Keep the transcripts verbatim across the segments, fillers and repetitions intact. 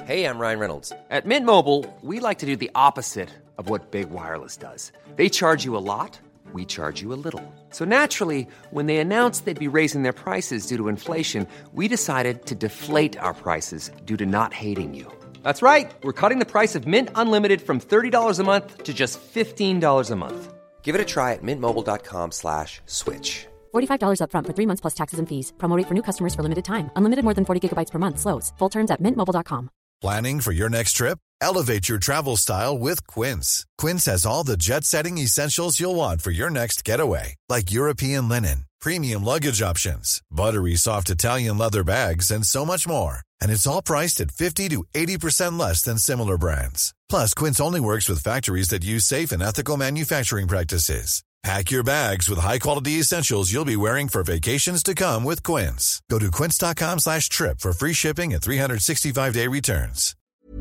Hey, I'm Ryan Reynolds. At Mint Mobile, we like to do the opposite of what Big Wireless does. They charge you a lot, we charge you a little. So naturally, when they announced they'd be raising their prices due to inflation, we decided to deflate our prices due to not hating you. That's right. We're cutting the price of Mint Unlimited from thirty dollars a month to just fifteen dollars a month. Give it a try at mintmobile.com slash switch. forty-five dollars up front for three months plus taxes and fees. Promo rate for new customers for limited time. Unlimited more than forty gigabytes per month slows. Full terms at mint mobile dot com. Planning for your next trip? Elevate your travel style with Quince. Quince has all the jet-setting essentials you'll want for your next getaway, like European linen, premium luggage options, buttery soft Italian leather bags, and so much more. And it's all priced at fifty to eighty percent less than similar brands. Plus, Quince only works with factories that use safe and ethical manufacturing practices. Pack your bags with high-quality essentials you'll be wearing for vacations to come with Quince. Go to quince.com slash trip for free shipping and three sixty-five day returns.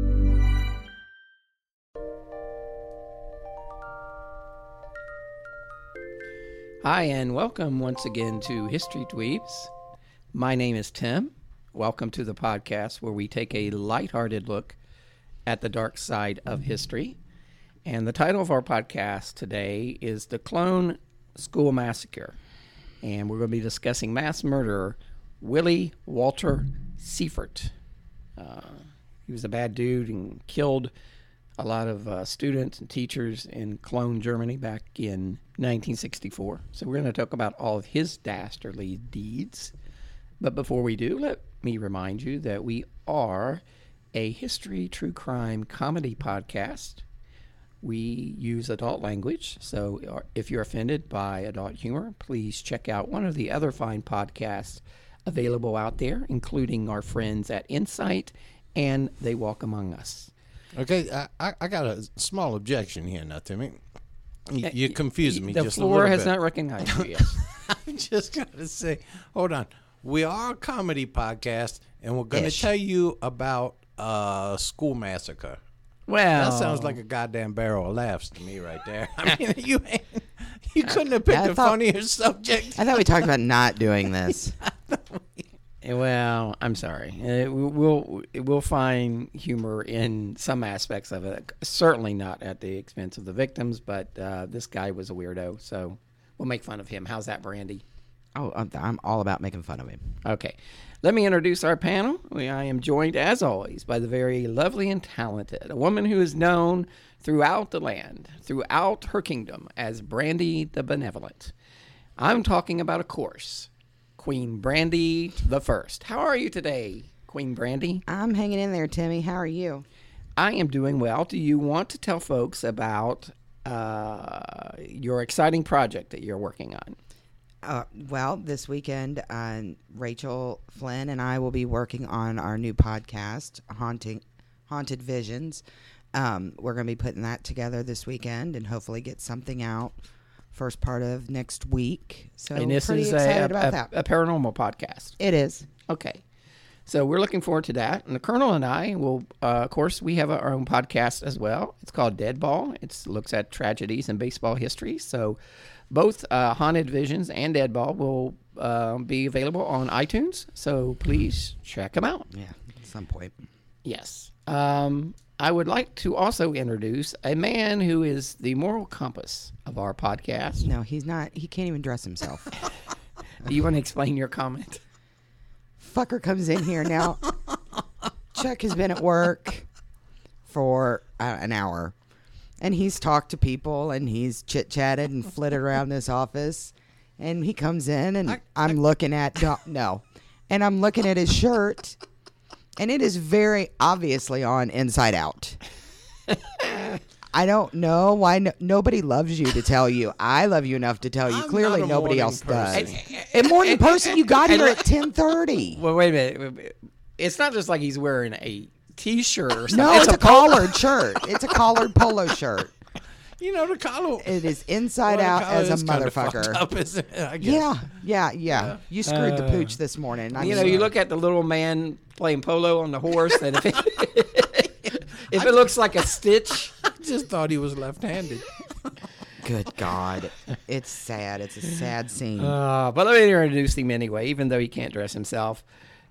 Hi, and welcome once again to History Dweebs. My name is Tim. Welcome to the podcast where we take a lighthearted look at the dark side of history. And the title of our podcast today is The Cologne School Massacre. And we're going to be discussing mass murderer Willy Walter Sieffert. Uh, he was a bad dude and killed a lot of uh, students and teachers in Cologne, Germany back in nineteen sixty-four. So we're going to talk about all of his dastardly deeds. But before we do, let me remind you that we are a history, true crime, comedy podcast. We use adult language, so if you're offended by adult humor, please check out one of the other fine podcasts available out there, including our friends at Insight and They Walk Among Us. Okay, I, I got a small objection here now, Timmy. You, you're confusing me the just a little bit. The floor bit. has not recognized you yet. I'm just going to say, hold on. We are a comedy podcast, and we're going to Ish. tell you about uh, school massacre. Well, That sounds like a goddamn barrel of laughs to me right there. I mean, you ain't, you couldn't have picked I a thought- funnier subject. I thought we talked about not doing this. well, I'm sorry. Uh, we- we'll we'll find humor in some aspects of it. Certainly not at the expense of the victims, but uh, this guy was a weirdo, so we'll make fun of him. How's that, Brandy? Oh, I'm, I'm all about making fun of him. Okay. Let me introduce our panel. We, I am joined, as always, by the very lovely and talented, a woman who is known throughout the land, throughout her kingdom, as Brandy the Benevolent. I'm talking about, of course, Queen Brandy the First. How are you today, Queen Brandy? I'm hanging in there, Timmy. How are you? I am doing well. Do you want to tell folks about uh, your exciting project that you're working on? Uh, well, this weekend, uh, Rachel Flynn and I will be working on our new podcast, Haunting, Haunted Visions. Um, we're going to be putting that together this weekend and hopefully get something out first part of next week. So and this pretty is excited a, about a, that. a paranormal podcast. It is. Okay. So we're looking forward to that. And the Colonel and I will, uh, of course, we have our own podcast as well. It's called Dead Ball. It looks at tragedies in baseball history. So both uh, Haunted Visions and Dead Ball will uh, be available on iTunes. So please check them out. Yeah, at some point. Yes. Um, I would like to also introduce a man who is the moral compass of our podcast. No, he's not. He can't even dress himself. Do you want to explain your comment? Fucker comes in here now. Chuck has been at work for uh, an hour, and he's talked to people, and he's chit-chatted and flitted around this office, and he comes in, and I, I'm I, looking at, no, no, and I'm looking at his shirt, and it is very obviously on inside out. I don't know why no, nobody loves you to tell you. I love you enough to tell you. I'm Clearly, not a nobody morning else person. does. A morning person, you got here at ten thirty. Well, wait a minute. Wait a minute. It's not just like he's wearing a T-shirt or something. No, it's, it's a, a collared shirt. It's a collared polo shirt. You know, the collar. It is inside well, out as a motherfucker. Up, isn't it? I guess. Yeah, yeah, yeah, yeah. You screwed uh, the pooch this morning. I'm you know, sorry. you look at the little man playing polo on the horse, and if it, if it looks like a stitch. I just thought he was left-handed. Good God. It's sad. It's a sad scene. Uh, but let me introduce him anyway, even though he can't dress himself.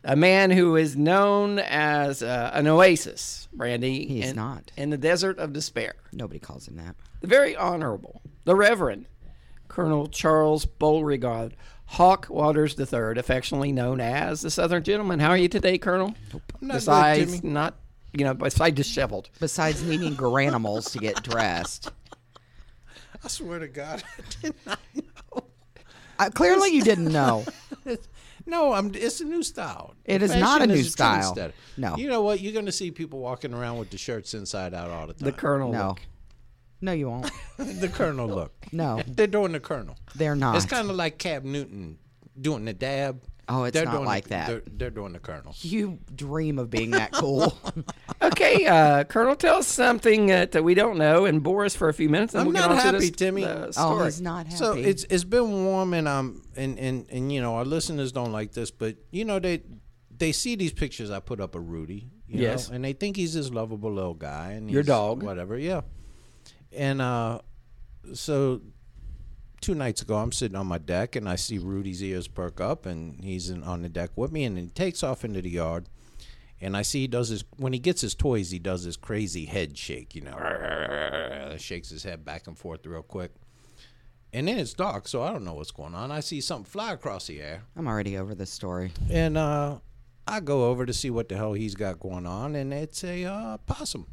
A man who is known as uh, an oasis, Brandy. He is in, not. In the desert of despair. Nobody calls him that. The very honorable, the Reverend Colonel Charles Beauregard Hawk Waters the third, affectionately known as the Southern Gentleman. How are you today, Colonel? I'm not Besides, good, Jimmy. not, you know, besides disheveled. Besides needing granimals to get dressed. I swear to God, I did not know. Uh, clearly you didn't know. No, I'm. It's a new style. It is Fashion not a new is style. trendsetter. No. You know what? You're going to see people walking around with the shirts inside out all the time. The Colonel No. look. No, you won't. the Colonel look. No. They're doing the Colonel. They're not. It's kind of like Cab Newton doing the dab. Oh, it's They're not doing like the, that. They're, they're doing the Colonel. You dream of being that cool. Okay, uh, Colonel, tell us something that uh, we don't know and bore us for a few minutes. And I'm we'll not get on to happy, this, Timmy. uh, Oh, story. he's not happy. So it's it's been warm and um and, and and you know our listeners don't like this, but you know they they see these pictures I put up of Rudy, you Yes. know, and they think he's this lovable little guy and Your he's dog. whatever, yeah. And uh, so two nights ago, I'm sitting on my deck and I see Rudy's ears perk up, and he's in, on the deck with me, and he takes off into the yard. And I see he does his, when he gets his toys, he does this crazy head shake, you know, shakes his head back and forth real quick. And then it's dark, so I don't know what's going on. I see something fly across the air. I'm already over this story. And uh, I go over to see what the hell he's got going on, and it's a uh, possum.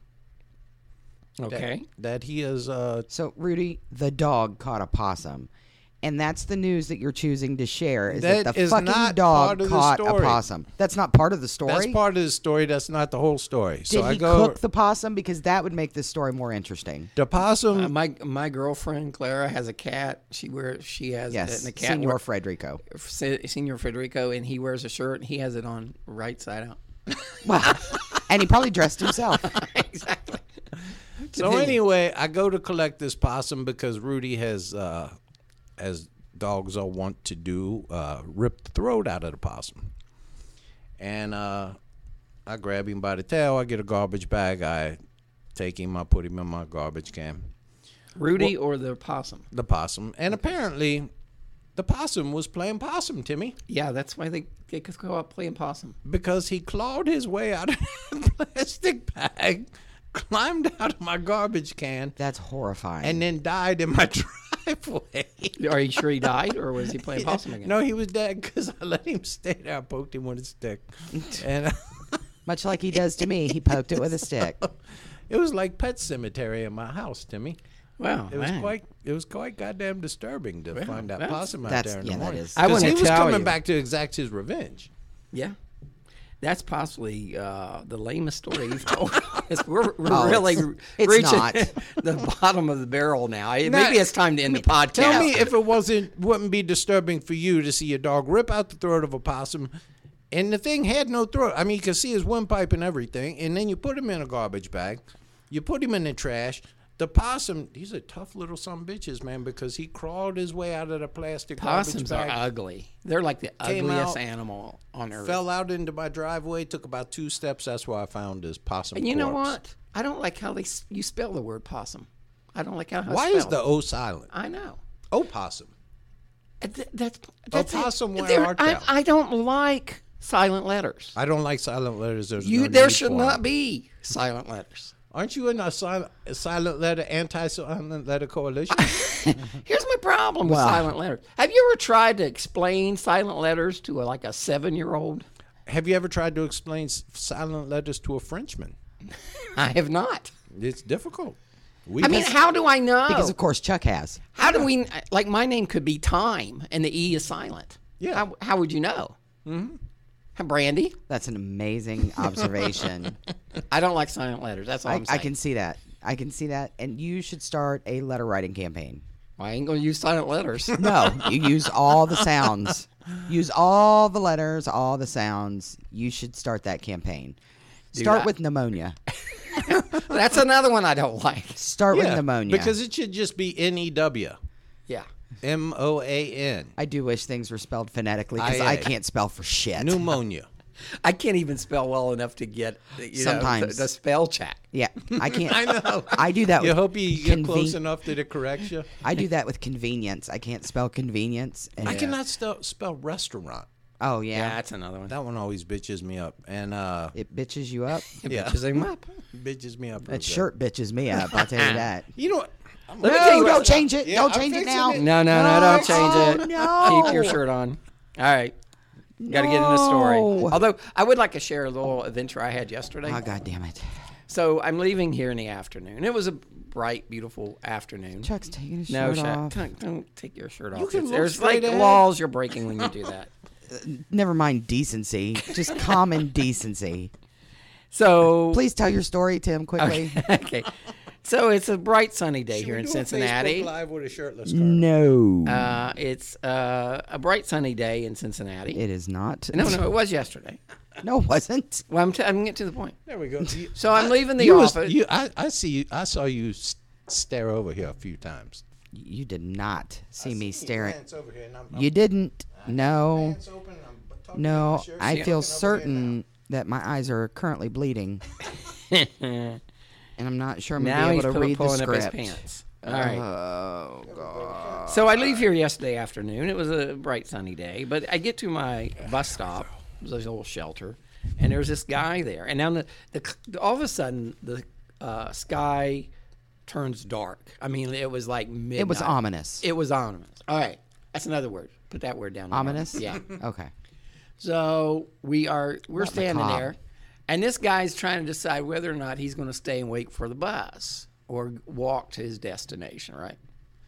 Okay. That, that he is. Uh, So, Rudy, the dog caught a possum. And that's the news that you're choosing to share is that, That the is fucking not dog part of the caught a story. possum. That's not part of the story? that's part of the story. That's not the whole story. Did so I he go. cook the possum? Because that would make this story more interesting. the possum. Uh, my my girlfriend Clara has a cat. She wears she has Yes, and the cat Senor wear- Frederico. Se- Senor Federico, and he wears a shirt. And he has it on right side out. Wow. And he probably dressed himself. Exactly. So Continue. anyway, I go to collect this possum because Rudy has, uh, as dogs are wont to do, uh, ripped the throat out of the possum. And uh, I grab him by the tail. I get a garbage bag. I take him. I put him in my garbage can. Rudy or the possum? The possum. And apparently, the possum was playing possum, Timmy, Yeah, that's why they they could go out playing possum. because he clawed his way out of the plastic bag, climbed out of my garbage can, That's horrifying. and then died in my driveway. Are you sure he died, or was he playing possum again? No, he was dead because I let him stay there. I poked him with a stick. And Much like he does to me, he poked it with a stick. it was like Pet Cemetery in my house, Timmy. Wow, It was man. quite it was quite goddamn disturbing to find that that's- possum out that's- there in the yeah, that morning. is. I 'Cause wanna he was tell coming you. back to exact his revenge. Yeah. That's possibly uh, the lamest story you've told. It's- we're we're Oh, really it's- it's reaching not. the bottom of the barrel now. It- Now, Maybe it's time to end the podcast. Tell me if it wasn't wouldn't be disturbing for you to see a dog rip out the throat of a possum, and the thing had no throat. I mean, you could see his windpipe and everything, and then you put him in a garbage bag, you put him in the trash. The possum, these are tough little some bitches, man, because he crawled his way out of the plastic Possums garbage are bag, ugly. They're like the Came ugliest out, animal on earth. fell out into my driveway, took about two steps. That's where I found this possum and you know corpse. what? I don't like how they s- you spell the word possum. I don't like how. it's Why is spelled. the O silent? I know. Opossum. Uh, th- That's that's it. Opossum, where There- art I, thou? I don't like silent letters. I don't like silent letters. There's You no there need should for not them. be silent letters. Aren't you in a silent, a silent letter, anti-silent letter coalition? Here's my problem with Wow. silent letters. Have you ever tried to explain silent letters to a, like a seven-year-old? Have you ever tried to explain s- silent letters to a Frenchman? I have not. It's difficult. We I mean, how do I know? Because, of course, Chuck has. How do we, like, my name could be Time and the E is silent. Yeah. How, how would you know? Mm-hmm. Brandy? That's an amazing observation. I don't like silent letters. That's all I, I, am saying. I can see that. I can see that. And you should start a letter writing campaign. I ain't going to use silent letters. No, you use all the sounds. Use all the letters, all the sounds. You should start that campaign. Start that. with pneumonia. That's another one I don't like. Start yeah, with pneumonia. because it should just be N E W, Yeah. M O A N, I do wish things were spelled phonetically because I- I, I- can't spell for shit. pneumonia. I can't even spell well enough to get you know, Sometimes. the, the spell check. Yeah, I can't. I know. I do that. You with hope you get conven- close enough that it corrects you. I do that with convenience. I can't spell convenience. And I cannot st- spell restaurant. Oh Yeah, yeah, that's another one. That one always bitches me up. And uh, it bitches you up. It yeah. bitches him up. bitches me up. real That good. shirt bitches me up. I'll tell you that. You know what? I'm Let me No, tell you don't what- change it. Yeah, don't I'm change it fixing now. it. No, no, no, don't change Oh, it. no. Keep your shirt on. All right. Got to get in the story. No. Although I would like to share a little adventure I had yesterday. Oh God damn it! So I'm leaving here in the afternoon. It was a bright, beautiful afternoon. Chuck's taking his no, shirt Chuck, off. don't, don't take your shirt off. You can It's- look There's like straight ahead. laws you're breaking when you do that. Never mind decency, just common decency. So Please tell your story, Tim, quickly. okay. So it's a bright sunny day Should here we in do a Cincinnati. Facebook Live with a shirtless Carter? No, Uh, it's uh, a bright sunny day in Cincinnati. it is not. no, no, it was yesterday. no, it wasn't. Well, I'm, t- I'm getting to the point. There we go. You- So I'm leaving the you was- office. you, I, I see you. I saw you s- stare over here a few times. You did not see I me see staring. Your hands over here, and I'm, I'm You didn't. No, hands open, I'm talking no. about my shirt, I she's feel looking over here certain that my eyes are currently bleeding, and I'm not sure I'm gonna now be he's able to pull- read the pulling up his script. pants. All right. Oh God. So I leave here yesterday afternoon. It was a bright sunny day, but I get to my bus stop. It was a little shelter, and there's this guy there. And now the, the all of a sudden the uh, sky turns dark. I mean, it was like midnight. It was ominous. It was ominous. All right, that's another word. Put that word down. Ominous? Yeah. Okay. So we are we're Not standing macabre. there, and this guy's trying to decide whether or not he's going to stay and wait for the bus or walk to his destination, right?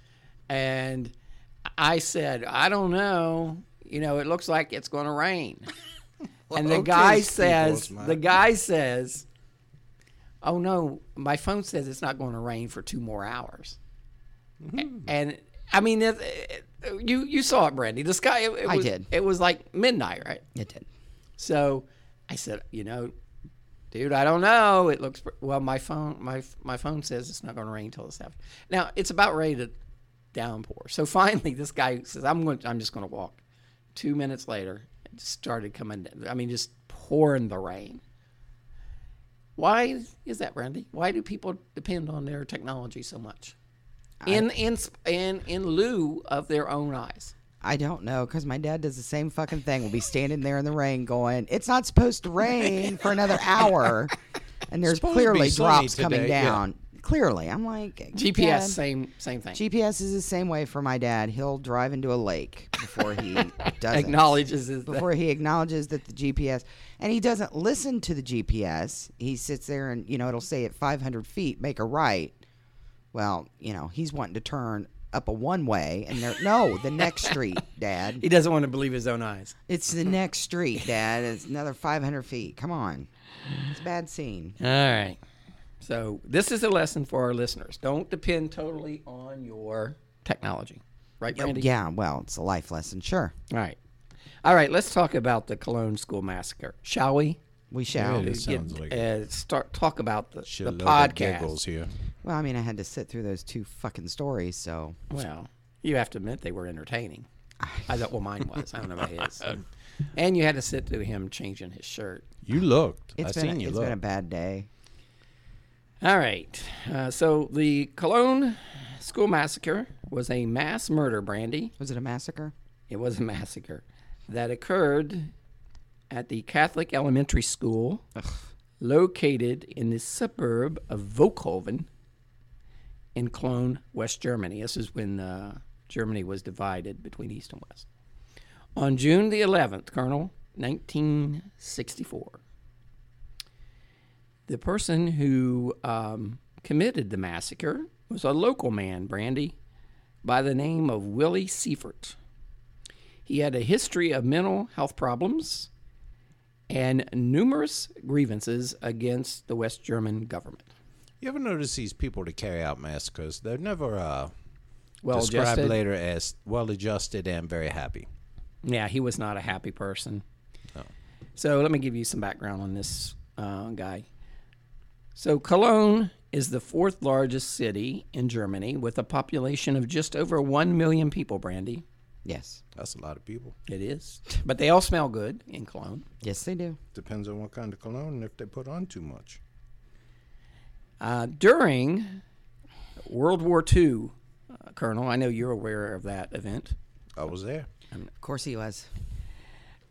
And I said, I don't know. You know, it looks like it's going to rain. And the okay, guy Steve says, Osman. the guy says, oh no, my phone says it's not going to rain for two more hours. Mm-hmm. And I mean, it, it, you you saw it, Brandy. The sky. It, it I was, did. It was like midnight, right? It did. So I said, you know, dude, I don't know. It looks well. My phone, my my phone says it's not going to rain until this afternoon. Now it's about ready to downpour. So finally, this guy says, I'm going. I'm just going to walk. Two minutes later, it started coming. I mean, just pouring the rain. Why is that, Brandy? Why do people depend on their technology so much? In in in in lieu of their own eyes. I don't know, because my dad does the same fucking thing. We'll be standing there in the rain going, it's not supposed to rain for another hour. And there's Supposed to be clearly sunny drops coming today, yeah. down. Clearly. I'm like, G P S, Dad, same same thing. G P S is the same way for my dad. He'll drive into a lake before he does it. Acknowledges his Before he acknowledges that the G P S, and he doesn't listen to the G P S. He sits there and, you know, it'll say at five hundred feet, make a right. Well, you know, he's wanting to turn up a one way, and they're, no, the next street, Dad. He doesn't want to believe his own eyes. It's the next street, Dad. It's another five hundred feet. Come on. It's a bad scene. All right. So this is a lesson for our listeners. Don't depend totally on your technology. Right, Brandy? Yeah, well, it's a life lesson, sure. All right. All right, let's talk about the Cologne school massacre, shall we? We shall. Yeah, it sounds like it. uh, start talk about the, the Shitload of podcast. giggles here. Well, I mean, I had to sit through those two fucking stories, so. Well, you have to admit they were entertaining. I thought, well, mine was. I don't know about his. And you had to sit through him changing his shirt. You looked. It's I been, seen a, you it's look. been a bad day. All right. Uh, so the Cologne school massacre was a mass murder, Brandy. Was it a massacre? It was a massacre that occurred at the Catholic elementary school located in the suburb of Volkhoven in Cologne, West Germany. This is when uh, Germany was divided between East and West. On June the eleventh, Colonel, nineteen sixty-four, the person who um, committed the massacre was a local man, Brandy, by the name of Willie Seifert. He had a history of mental health problems and numerous grievances against the West German government. You ever notice these people that carry out massacres? They're never uh, Well described adjusted. later as well-adjusted and very happy. Yeah, he was not a happy person. No. So let me give you some background on this uh, guy. So Cologne is the fourth largest city in Germany with a population of just over one million people, Brandy. Yes. That's a lot of people. It is. But they all smell good in Cologne. Yes, they do. Depends on what kind of cologne and if they put on too much. Uh, during World War Two, uh, Colonel, I know you're aware of that event. I was there. Of course he was.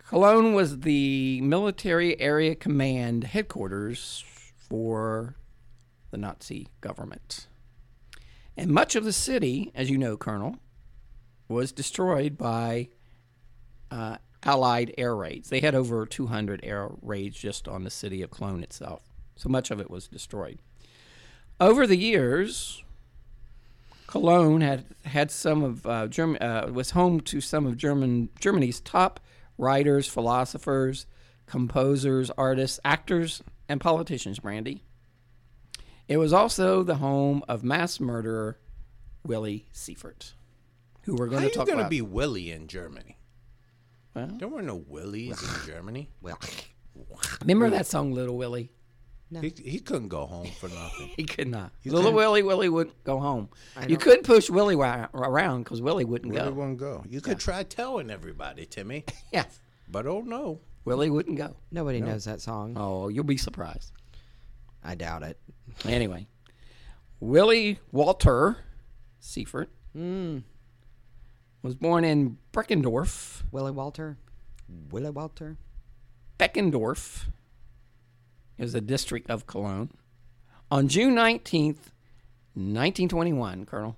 Cologne was the military area command headquarters for the Nazi government. And much of the city, as you know, Colonel, was destroyed by uh, Allied air raids. They had over two hundred air raids just on the city of Cologne itself. So much of it was destroyed. Over the years, Cologne had had some of uh, Germ- uh, was home to some of German Germany's top writers, philosophers, composers, artists, actors, and politicians. Brandy. It was also the home of mass murderer Willie Seifert, who we're going How to talk you gonna about. be Willie in Germany? Well, There were no Willies in Germany. Well, remember that song, Little Willie? He, he couldn't go home for nothing. He could not. Little Willie, Willie wouldn't go home. You don't- could push Willie wa- around because Willie wouldn't Willie go. won't go. You could try telling everybody, Timmy, Yes, but oh no. Willie wouldn't go. nobody knows that song. Oh, you'll be surprised. I doubt it. Anyway, Willie Walter Seifert was born in Breckendorf, Willie Walter. Willie Walter. Beckendorf is a district of Cologne, on June nineteenth, nineteen twenty-one, Colonel.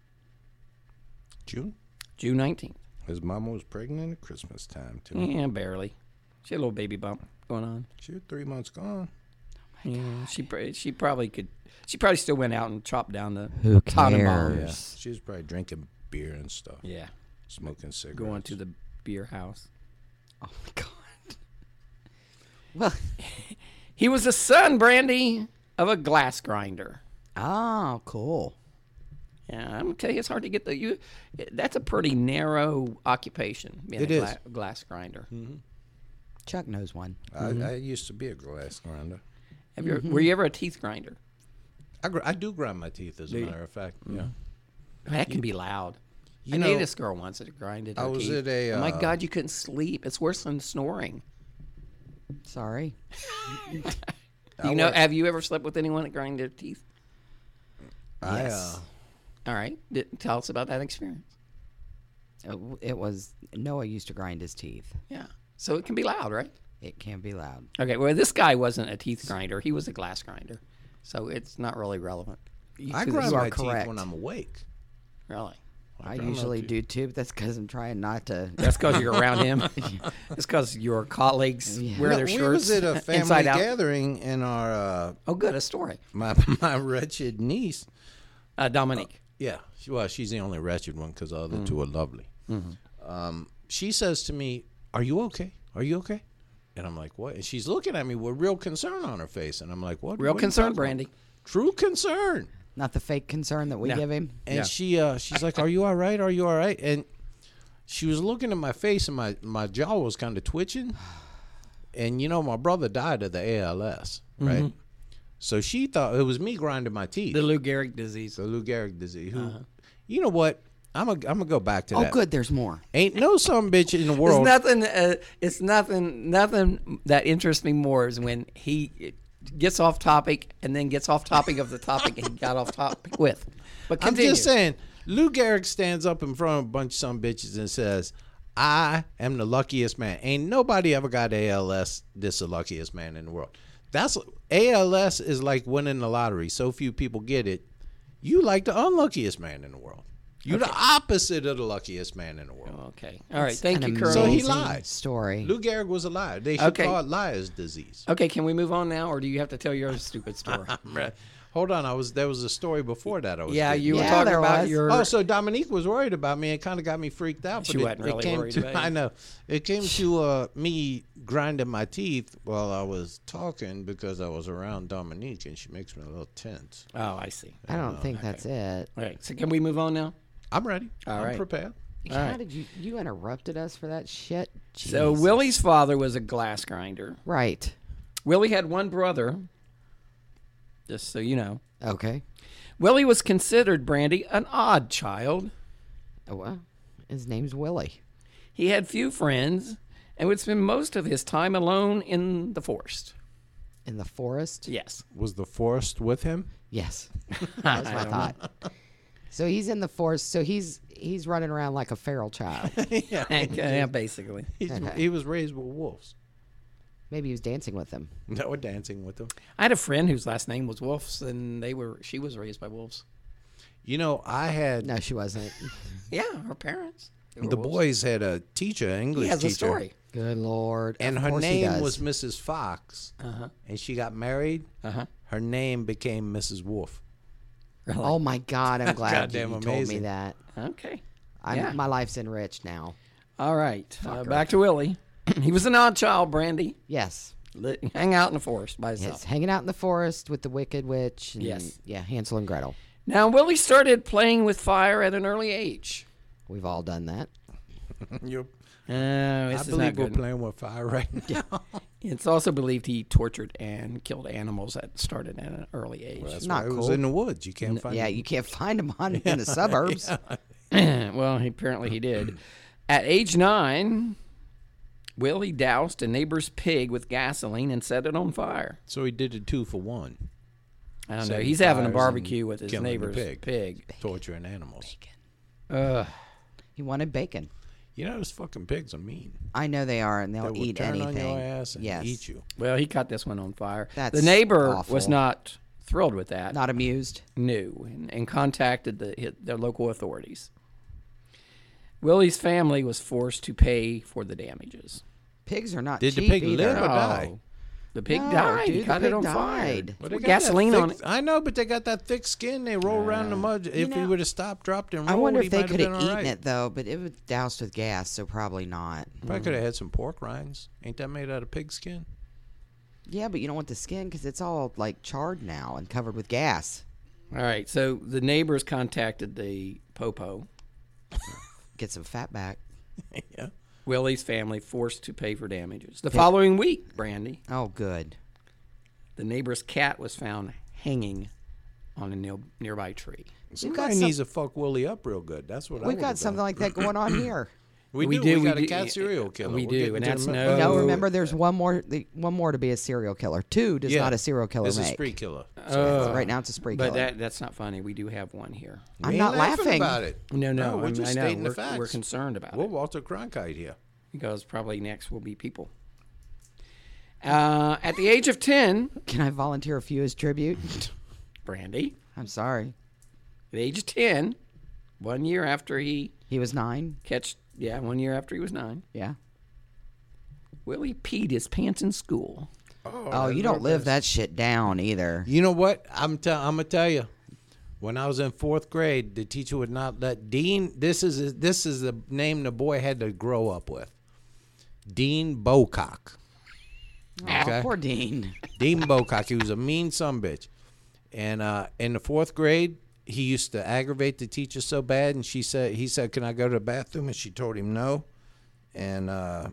June? June nineteenth. His mama was pregnant at Christmas time, too. Yeah, barely. She had a little baby bump going on. She was three months gone. Yeah, she pr- she probably could. She probably still went out and chopped down the Who Tannenbaums. cares? Yeah. She was probably drinking beer and stuff. Yeah, Smoking cigarettes. going to the beer house. Oh my God. Well, He was the son, Brandy, of a glass grinder. oh, cool. Yeah, I'm gonna tell you, it's hard to get the you. That's a pretty narrow occupation. Being It a is. gla- glass grinder. Chuck knows one. I, I used to be a glass grinder. Have you? Were you ever a teeth grinder? I, gr- I do grind my teeth, as a you? matter of fact. Yeah. That can be loud. You I know, dated this girl once that grinded her I was teeth. at a, oh my uh, God, you couldn't sleep. It's worse than snoring. Sorry. You know? Have you ever slept with anyone that grinded their teeth? I, Yes. uh, All right, D- tell us about that experience. It, it was Noah used to grind his teeth. Yeah, so it can be loud, right? It can be loud. Okay, well, this guy wasn't a teeth grinder. He was a glass grinder. So it's not really relevant. You- I 'cause grind it's- my are teeth correct. when I'm awake. Really? I grind my usually teeth. do too, but that's because I'm trying not to. That's because you're around him. It's because your colleagues Yeah. wear No, their we shirts was at a family inside out. gathering, and our uh, Oh, good, a story. my my wretched niece. Uh, Dominique. Yeah, she, well, she's the only wretched one because the other Mm-hmm. two are lovely. Um, she says to me, "Are you okay? Are you okay?" And I'm like, "What?" And she's looking at me with real concern on her face, and I'm like, "What?" Real what are you concern, talking about?" Brandy. True concern. Not the fake concern that we No. give him. And Yeah. she uh, she's like, "Are you all right? Are you all right?" And she was looking at my face, and my, my jaw was kind of twitching. And you know, my brother died of the A L S, right? So she thought it was me grinding my teeth. The Lou Gehrig disease. the Lou Gehrig disease. Who, you know what? I'm a, I'm gonna go back to Oh, that. good. There's more. Ain't no some bitch in the It's world. nothing. Uh, it's nothing. Nothing that interests me more is when he gets off topic and then gets off topic of the topic he got off topic with. But I'm continue. just saying, Lou Gehrig stands up in front of a bunch of some bitches and says, "I am the luckiest man." Ain't nobody ever got A L S. This the luckiest man in the world. That's A L S is like winning the lottery. So few people get it. You like the unluckiest man in the world. You're the opposite of the luckiest man in the world. Okay. All right. Thank An you, Colonel. So he amazing lied. Story. Lou Gehrig was a liar. They should Okay. call it liar's disease. Okay. Can we move on now, or do you have to tell your stupid story? Hold on, I was there was a story before that. I was yeah, getting you were Yeah, talking there about was. your. Oh, so Dominique was worried about me. It kind of got me freaked out. She but it, wasn't really it came worried to, about you. I know. It came to uh, me grinding my teeth while I was talking because I was around Dominique, and she makes me a little tense. oh, I see. I don't think that's it. All right. So can we move on now? I'm ready. All I'm right. prepared. All How right. did you you interrupted us for that shit? So Jesus. Willie's father was a glass grinder. Right. Willie had one brother. Just so you know, Okay. Willie was considered, Brandy, an odd child. Oh, well, his name's Willie. He had few friends and would spend most of his time alone in the forest. In the forest? Yes. Was the forest with him? Yes. That was my thought. So he's in the forest. So he's he's running around like a feral child. yeah, yeah, basically. He's, Okay. he was raised with wolves. Maybe he was dancing with them. No, we're dancing with them. I had a friend whose last name was Wolfs, and they were she was raised by wolves. You know, I had No, she wasn't. Yeah, her parents. They were the wolves. boys had a teacher, an English He has teacher, a story. Good Lord. and Of her course he name does. was Missus Fox, uh-huh. and she got married. Uh-huh. Her name became Missus Wolf. Really? Oh my God! I'm glad you, Goddamn you told me amazing. that. Okay. I'm, Yeah. My life's enriched now. All right. Uh, back to Willie. He was an odd child, Brandy. Yes. Lit, hang out in the forest by himself. Yes. Hanging out in the forest with the Wicked Witch. And, Yes. Yeah. Hansel and Gretel. Now, Willie started playing with fire at an early age. We've all done that. You, Uh, I this is not believe we're good. playing with fire right now. It's also believed he tortured and killed animals that started at an early age. That's Not why it was cool. in the woods. You can't find Yeah, it. you can't find them on in the suburbs. Well, he, apparently he did. At age nine, Willie doused a neighbor's pig with gasoline and set it on fire. So he did a two for one. I don't know. Setting He's having a fires barbecue and with his killing the neighbor's pig. pig. Torturing animals. Ugh. He wanted bacon. You know, those fucking pigs are mean. I know they are, and They they'll will eat turn anything. on your ass and yes. eat you. Well, he caught this one on fire. That's the neighbor awful. was not thrilled with that. Not amused. New and, and contacted the the local authorities. Willie's family was forced to pay for the damages. Pigs are not Did the cheap pig either. live or die? The pig No, died. dude, he the caught it pig on died. fire. Well, Well, With got gasoline that on thick- it. I know, but they got that thick skin. They roll around the mud. If know, he would have stopped, dropped, and rolled, I wonder he if they might could have have been eaten all right. it though, but it was doused with gas, so probably not. Probably could have had some pork rinds. Ain't that made out of pig skin? Yeah, but you don't want the skin because it's all like charred now and covered with gas. All right, so the neighbors contacted the popo. Get some fat back. yeah. Willie's family forced to pay for damages. The following week, Brandy, Oh, good. the neighbor's cat was found hanging on a near, nearby tree. Somebody some- needs to fuck Willie up real good. That's what I We've would've got done. something like that going on here. We, We do. do, We we got a do. cat serial killer. We We're do, getting and to that's the- no- No, Oh. remember, there's one more. The, one more to be a serial killer. Two does Yeah. not a serial killer It's a make. spree killer. right now, it's a spree But killer. that that's not funny. We do have one here. I'm We not ain't laughing laughing. about it. No, no, we're I mean, just I know. stating We're, the facts. we're concerned about We're it Walter Cronkite here. because probably next will be people. Uh, at the age of ten, Can I volunteer a few as tribute? Brandy, I'm sorry. at the age of ten, one year after he He was nine. catch, yeah, one year after he was nine, Yeah. Willie peed his pants in school. Oh, you don't live that shit down either. You know what? I'm tell. I'm gonna tell you. When I was in fourth grade, the teacher would not let Dean. This is this is the name the boy had to grow up with. Dean Bocock. Oh, poor Dean. Dean Bocock. He was a mean sumbitch. And uh, in the fourth grade, he used to aggravate the teacher so bad. And she said, he said, "Can I go to the bathroom?" And she told him no. And uh,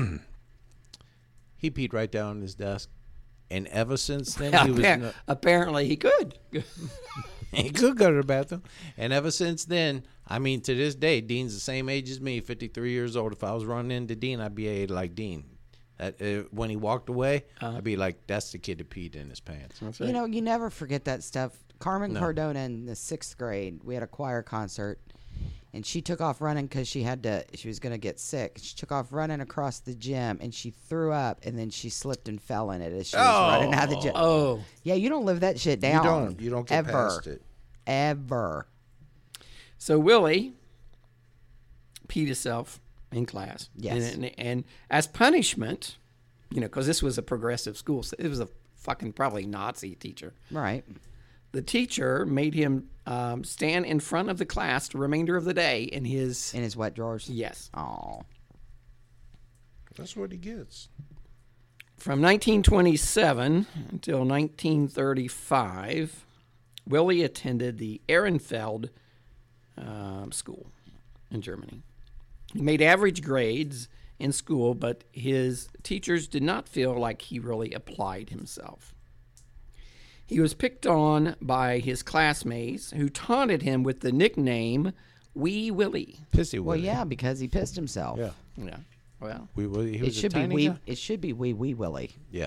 he peed right down on his desk. And ever since then, he was Appar- no- Apparently, he could. he could go to the bathroom. And ever since then, I mean, to this day, Dean's the same age as me, fifty-three years old. If I was running into Dean, I'd be like Dean. That, uh, when he walked away, I'd be like, "That's the kid that peed in his pants." You know, you never forget that stuff. Carmen Cardona in the sixth grade, we had a choir concert, and she took off running because she had to. She was going to get sick. She took off running across the gym, and she threw up, and then she slipped and fell in it as she was running out of the gym. Oh, Yeah, you don't live that shit down. don't. You don't get ever, past it. Ever. so Willie peed himself in class. Yes. And, and, and as punishment, you know, because this was a progressive school, so it was a fucking probably Nazi teacher. Right. The teacher made him um, stand in front of the class the remainder of the day in his. In his wet drawers. Yes. Oh. That's what he gets. From nineteen twenty-seven until nineteen thirty-five, Willie attended the Ehrenfeld um, school in Germany. He made average grades in school, but his teachers did not feel like he really applied himself. He was picked on by his classmates who taunted him with the nickname Wee Willie. Pissy Well, Willie. yeah, because he pissed himself. Yeah. Yeah, well, We, Willie, he It was a should be tiny wee. guy? It should be wee wee Willie. Yeah.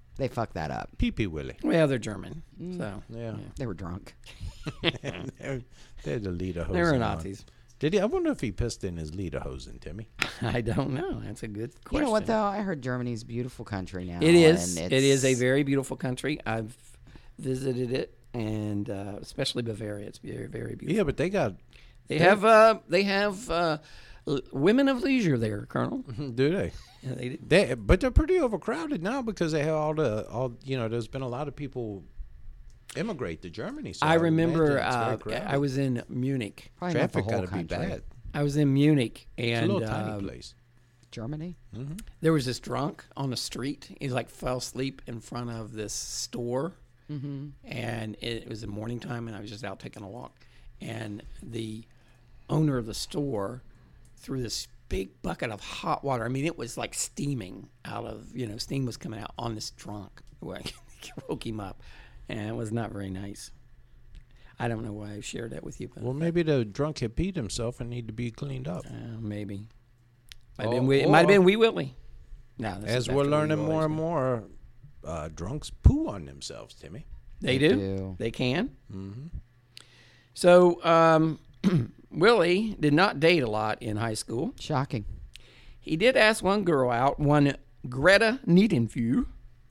They fucked that up. Pee Pee Willie. Well, they're German, so Yeah. They were drunk. they're, they're the lederhosen. they were on. Nazis. Did he? I wonder if he pissed in his lederhosen, Timmy. I don't know. That's a good question. You know what, though? I heard Germany's a beautiful country now. It is. and It is a it's- very beautiful country. I've visited it, and uh, especially Bavaria. It's very, very beautiful. Yeah, but they got. They have uh, they have uh, l- women of leisure there, Colonel. Do they? Yeah, they do. They, but they're pretty overcrowded now because they have all the all. You know, there's been a lot of people immigrate to Germany. So I would remember imagine it's very uh, crowded. I was in Munich. Probably not the Traffic whole got to be country. bad. I was in Munich, It's and a little tiny um, place. Germany? there was this drunk on the street. He like fell asleep in front of this store, mm-hmm. and it, it was the morning time, and I was just out taking a walk, and the owner of the store threw this big bucket of hot water. I mean, it was like steaming out of, you know, steam was coming out on this drunk. Woke him up, and it was not very nice. I don't know why I shared that with you, but Well, maybe the drunk had peed himself and need to be cleaned up. uh, maybe. Might have Oh, been Wee- it might have or- been Wee Willie. No, this As is we're after Wee learning Willie's more and been- more, uh, drunks poo on themselves, Timmy. They, They do. do. They can. Mm-hmm. So um, Willie did not date a lot in high school. Shocking. He did ask one girl out, one Greta Niedenfuhr.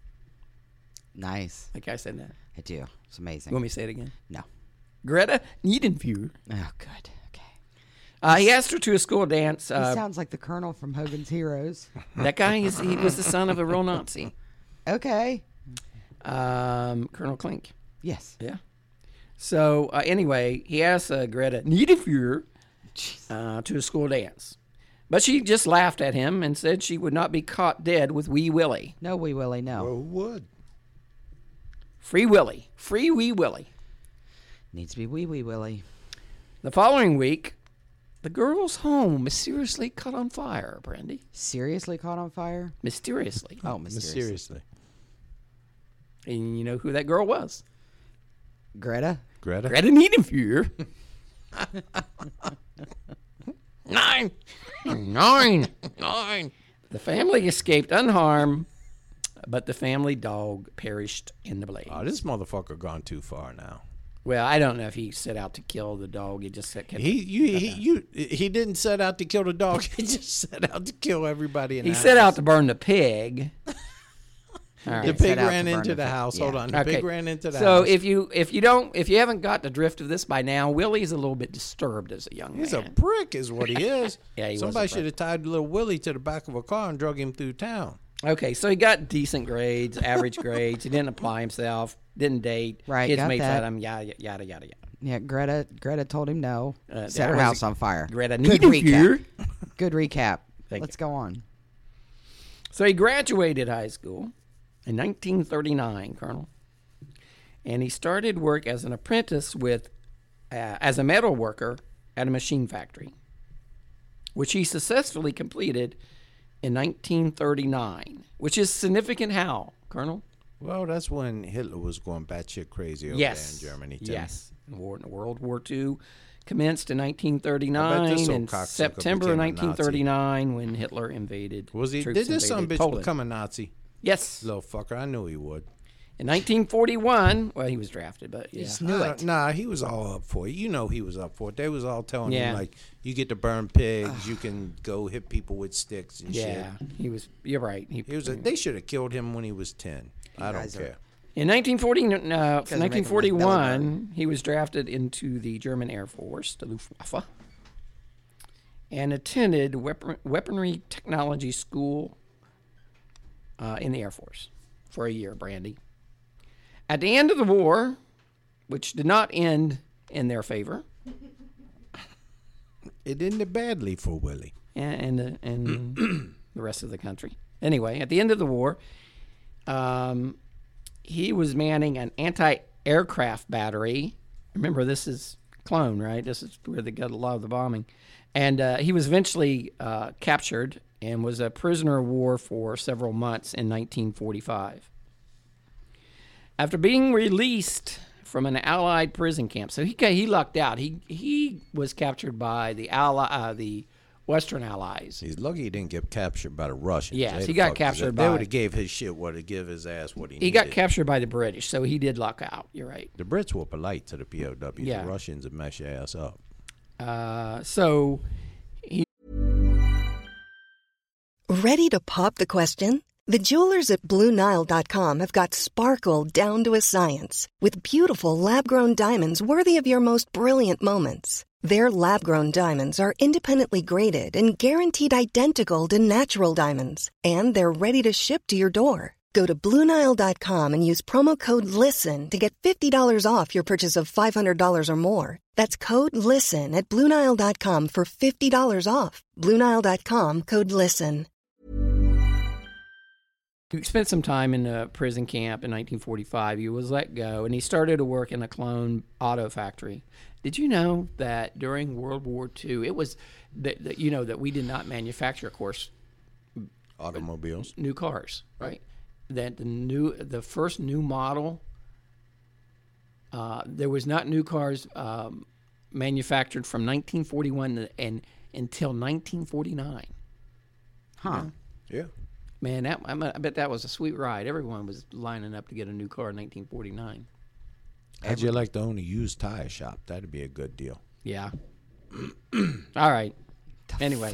Nice. Like I said that. I do. It's amazing. You want me to say it again? No. Greta Niedenfuhr. Oh, good. Okay. Uh, he asked her to a school dance. He Uh, sounds like the Colonel from Hogan's Heroes. that guy, is, he was the son of a real Nazi, Okay. um, Colonel Klink. Yes. Yeah. So uh, anyway, he asked uh, Greta Niedenfuhr uh, to a school dance. But she just laughed at him and said she would not be caught dead with Wee Willie. No, Wee Willie, no. Well, who would? Free Willie. Free Wee Willie. Needs to be Wee Wee Willie. The following week, the girl's home mysteriously caught on fire, Brandy. Seriously caught on fire? Mysteriously. Oh, mysteriously. Mysteriously. And you know who that girl was? Greta? Greta? Greta Niedenfuhr. Nine. Nine. Nine. The family escaped unharmed, but the family dog perished in the blaze. Oh, this motherfucker gone too far now. Well, I don't know if he set out to kill the dog. He just kept. He you he you he didn't set out to kill the dog. He just set out to kill everybody in he the set house. out to burn the pig. All right. The Set pig out to ran burn into the the pig. house. Yeah. Hold on. The Okay. pig ran into the so house. if you if you don't if you haven't got the drift of this by now, Willie's a little bit disturbed as a young He's man. a prick, is what he is. Yeah, he was a Somebody prick. should have tied little Willie to the back of a car and drug him through town. Okay, so he got decent grades, average grades. He didn't apply himself, didn't date. Right, His got mates that. had him, yada yada yada yada. Yeah, Greta Greta told him no. Uh, Set that her was house a- on fire. Greta Good Niedenfuhr. recap. Good recap. Thank Let's go on. So he graduated high school in nineteen thirty-nine, Colonel, and he started work as an apprentice with, uh, as a metal worker at a machine factory, which he successfully completed in nineteen thirty-nine. Which is significant. How, Colonel? Well, that's when Hitler was going batshit crazy over Yes. there in Germany. Tim. Yes. War, World War Two commenced in nineteen I bet thirty-nine, this old and cocksucker September became a nineteen thirty-nine when Hitler invaded. Was he? troops Did this son invaded bitch Poland. become a Nazi? Yes. Little fucker. I knew he would. In nineteen forty-one, well, he was drafted, but yeah. Knew I it. don't- Nah, he was all up for it. You know he was up for it. They was all telling Yeah. him, like, you get to burn pigs, you can go hit people with sticks and Yeah, shit. he was. You're right. He, He was. A, they should have killed him when he was ten. I don't guys are- care. in nineteen forty, uh, are making my belly nineteen forty-one, he was drafted into the German Air Force, the Luftwaffe, and attended weapon, weaponry technology school uh, in the Air Force for a year. Brandy. At the end of the war, which did not end in their favor, It ended badly for Willie. and and, and the rest of the country. Anyway, at the end of the war, um, he was manning an anti-aircraft battery. Remember, this is Clone, right? This is where they got a lot of the bombing. And uh, he was eventually uh, captured and was a prisoner of war for several months in nineteen forty-five. After being released from an Allied prison camp, so he got, he lucked out. He he was captured by the Ally uh, the Western allies. He's lucky he didn't get captured by the Russians. Yes, They'd he got fucked captured his- by- They would have gave his shit what to give his ass what he, He needed. got captured by the British, so he did luck out. You're right. The Brits were polite to the P O Ws. Yeah. The Russians would mess your ass up. Uh, so Ready to pop the question? The jewelers at Blue Nile dot com have got sparkle down to a science with beautiful lab-grown diamonds worthy of your most brilliant moments. Their lab-grown diamonds are independently graded and guaranteed identical to natural diamonds, and they're ready to ship to your door. Go to Blue Nile dot com and use promo code LISTEN to get fifty dollars off your purchase of five hundred dollars or more. That's code LISTEN at Blue Nile dot com for fifty dollars off. Blue Nile dot com, code LISTEN. he spent some time in a prison camp in nineteen forty-five. He was let go, and he started to work in a clone auto factory. Did you know that during World War Two, it was that, that you know that we did not manufacture, of course, Automobiles. new cars, right? That the new, the first new model, uh, there was not new cars um, manufactured from nineteen forty-one and, and until nineteen forty-nine. Huh. Yeah. Man, that I bet that was a sweet ride. Everyone was lining up to get a new car in nineteen forty-nine. How'd you like to own a used tire shop? That'd be a good deal. Yeah. All right. Anyway,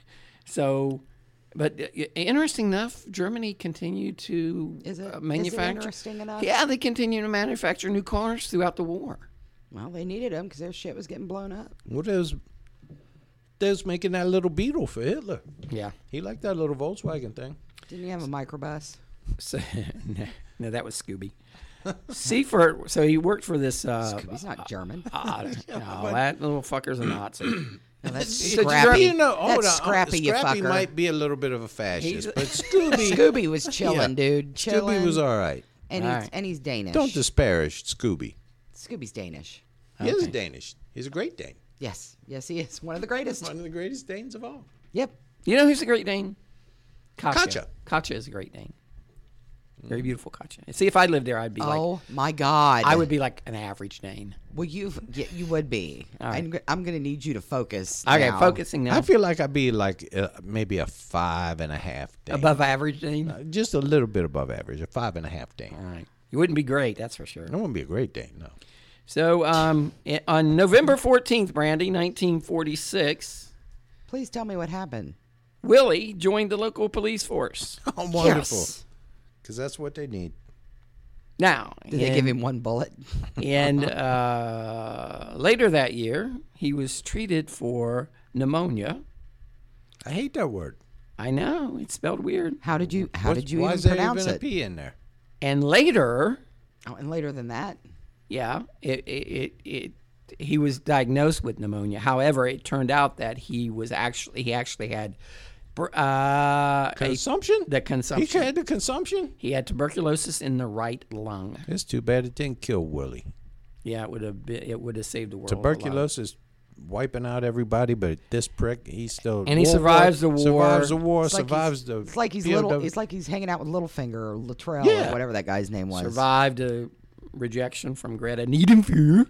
so, but uh, interesting enough, Germany continued to Is it- uh, is it manufacture. interesting enough? Yeah, they continue to manufacture new cars throughout the war. Well, they needed them because their shit was getting blown up. Well, there's, there's making that little Beetle for Hitler. Yeah. He liked that little Volkswagen thing. Didn't you have a microbus? So, no, no, that was Scooby. Seifert, so he worked for this. Uh, He's not German. uh, no, that little fucker's a Nazi. No, that's So scrappy. You know, hold that's on. scrappy, you Scrappy fucker. might be a little bit of a fascist, He's- but Scooby, Scooby was chilling, Yeah. dude. Chilling. Scooby was all right. And All he's right. and he's Danish. Don't disparage Scooby. Scooby's Danish. He is Okay. Danish. He's a great Dane. Yes, yes, he is one of the greatest. One of the greatest Danes of all. Yep. You know who's a Great Dane? Katja. Katja. Katja is a Great Dane. Very beautiful Katja. See, if I lived there, I'd be like, Oh my God. I would be like an average Dane. Well, you yeah, you would be. All right. I'm, I'm going to need you to focus. Okay, now. focusing now. I feel like I'd be like uh, maybe a five and a half Dane. Above average Dane. Uh, just a little bit above average, a five and a half Dane. All right. You wouldn't be great, that's for sure. I wouldn't be a great Dane, no. So um, i- on November fourteenth, Brandy, nineteen forty-six, Please tell me what happened. Willie joined the local police force. Oh, wonderful. Yes. Because that's what they need. Now, Did they give him one bullet? And uh, later that year, he was treated for pneumonia. I hate that word. I know, it's spelled weird. How did you How What's- did you why even is there pronounce even a it? P in there? And later, Oh, and later than that, yeah, it, it, it, it he was diagnosed with pneumonia. However, it turned out that he was actually he actually had br- uh, a- Consumption? the He consumption. had the consumption? He had tuberculosis in the right lung. It's too bad it didn't kill Willie. Yeah, it would have been, it would have saved the world. a lot. Tuberculosis wiping out everybody, but this prick, he's still... And he war- survives the war. Survives the war, it's like survives he's, the... it's like he's P O W. little. It's like he's hanging out with Littlefinger or Luttrell Yeah. or whatever that guy's name was. survived a rejection from Greta Niedenfuhr.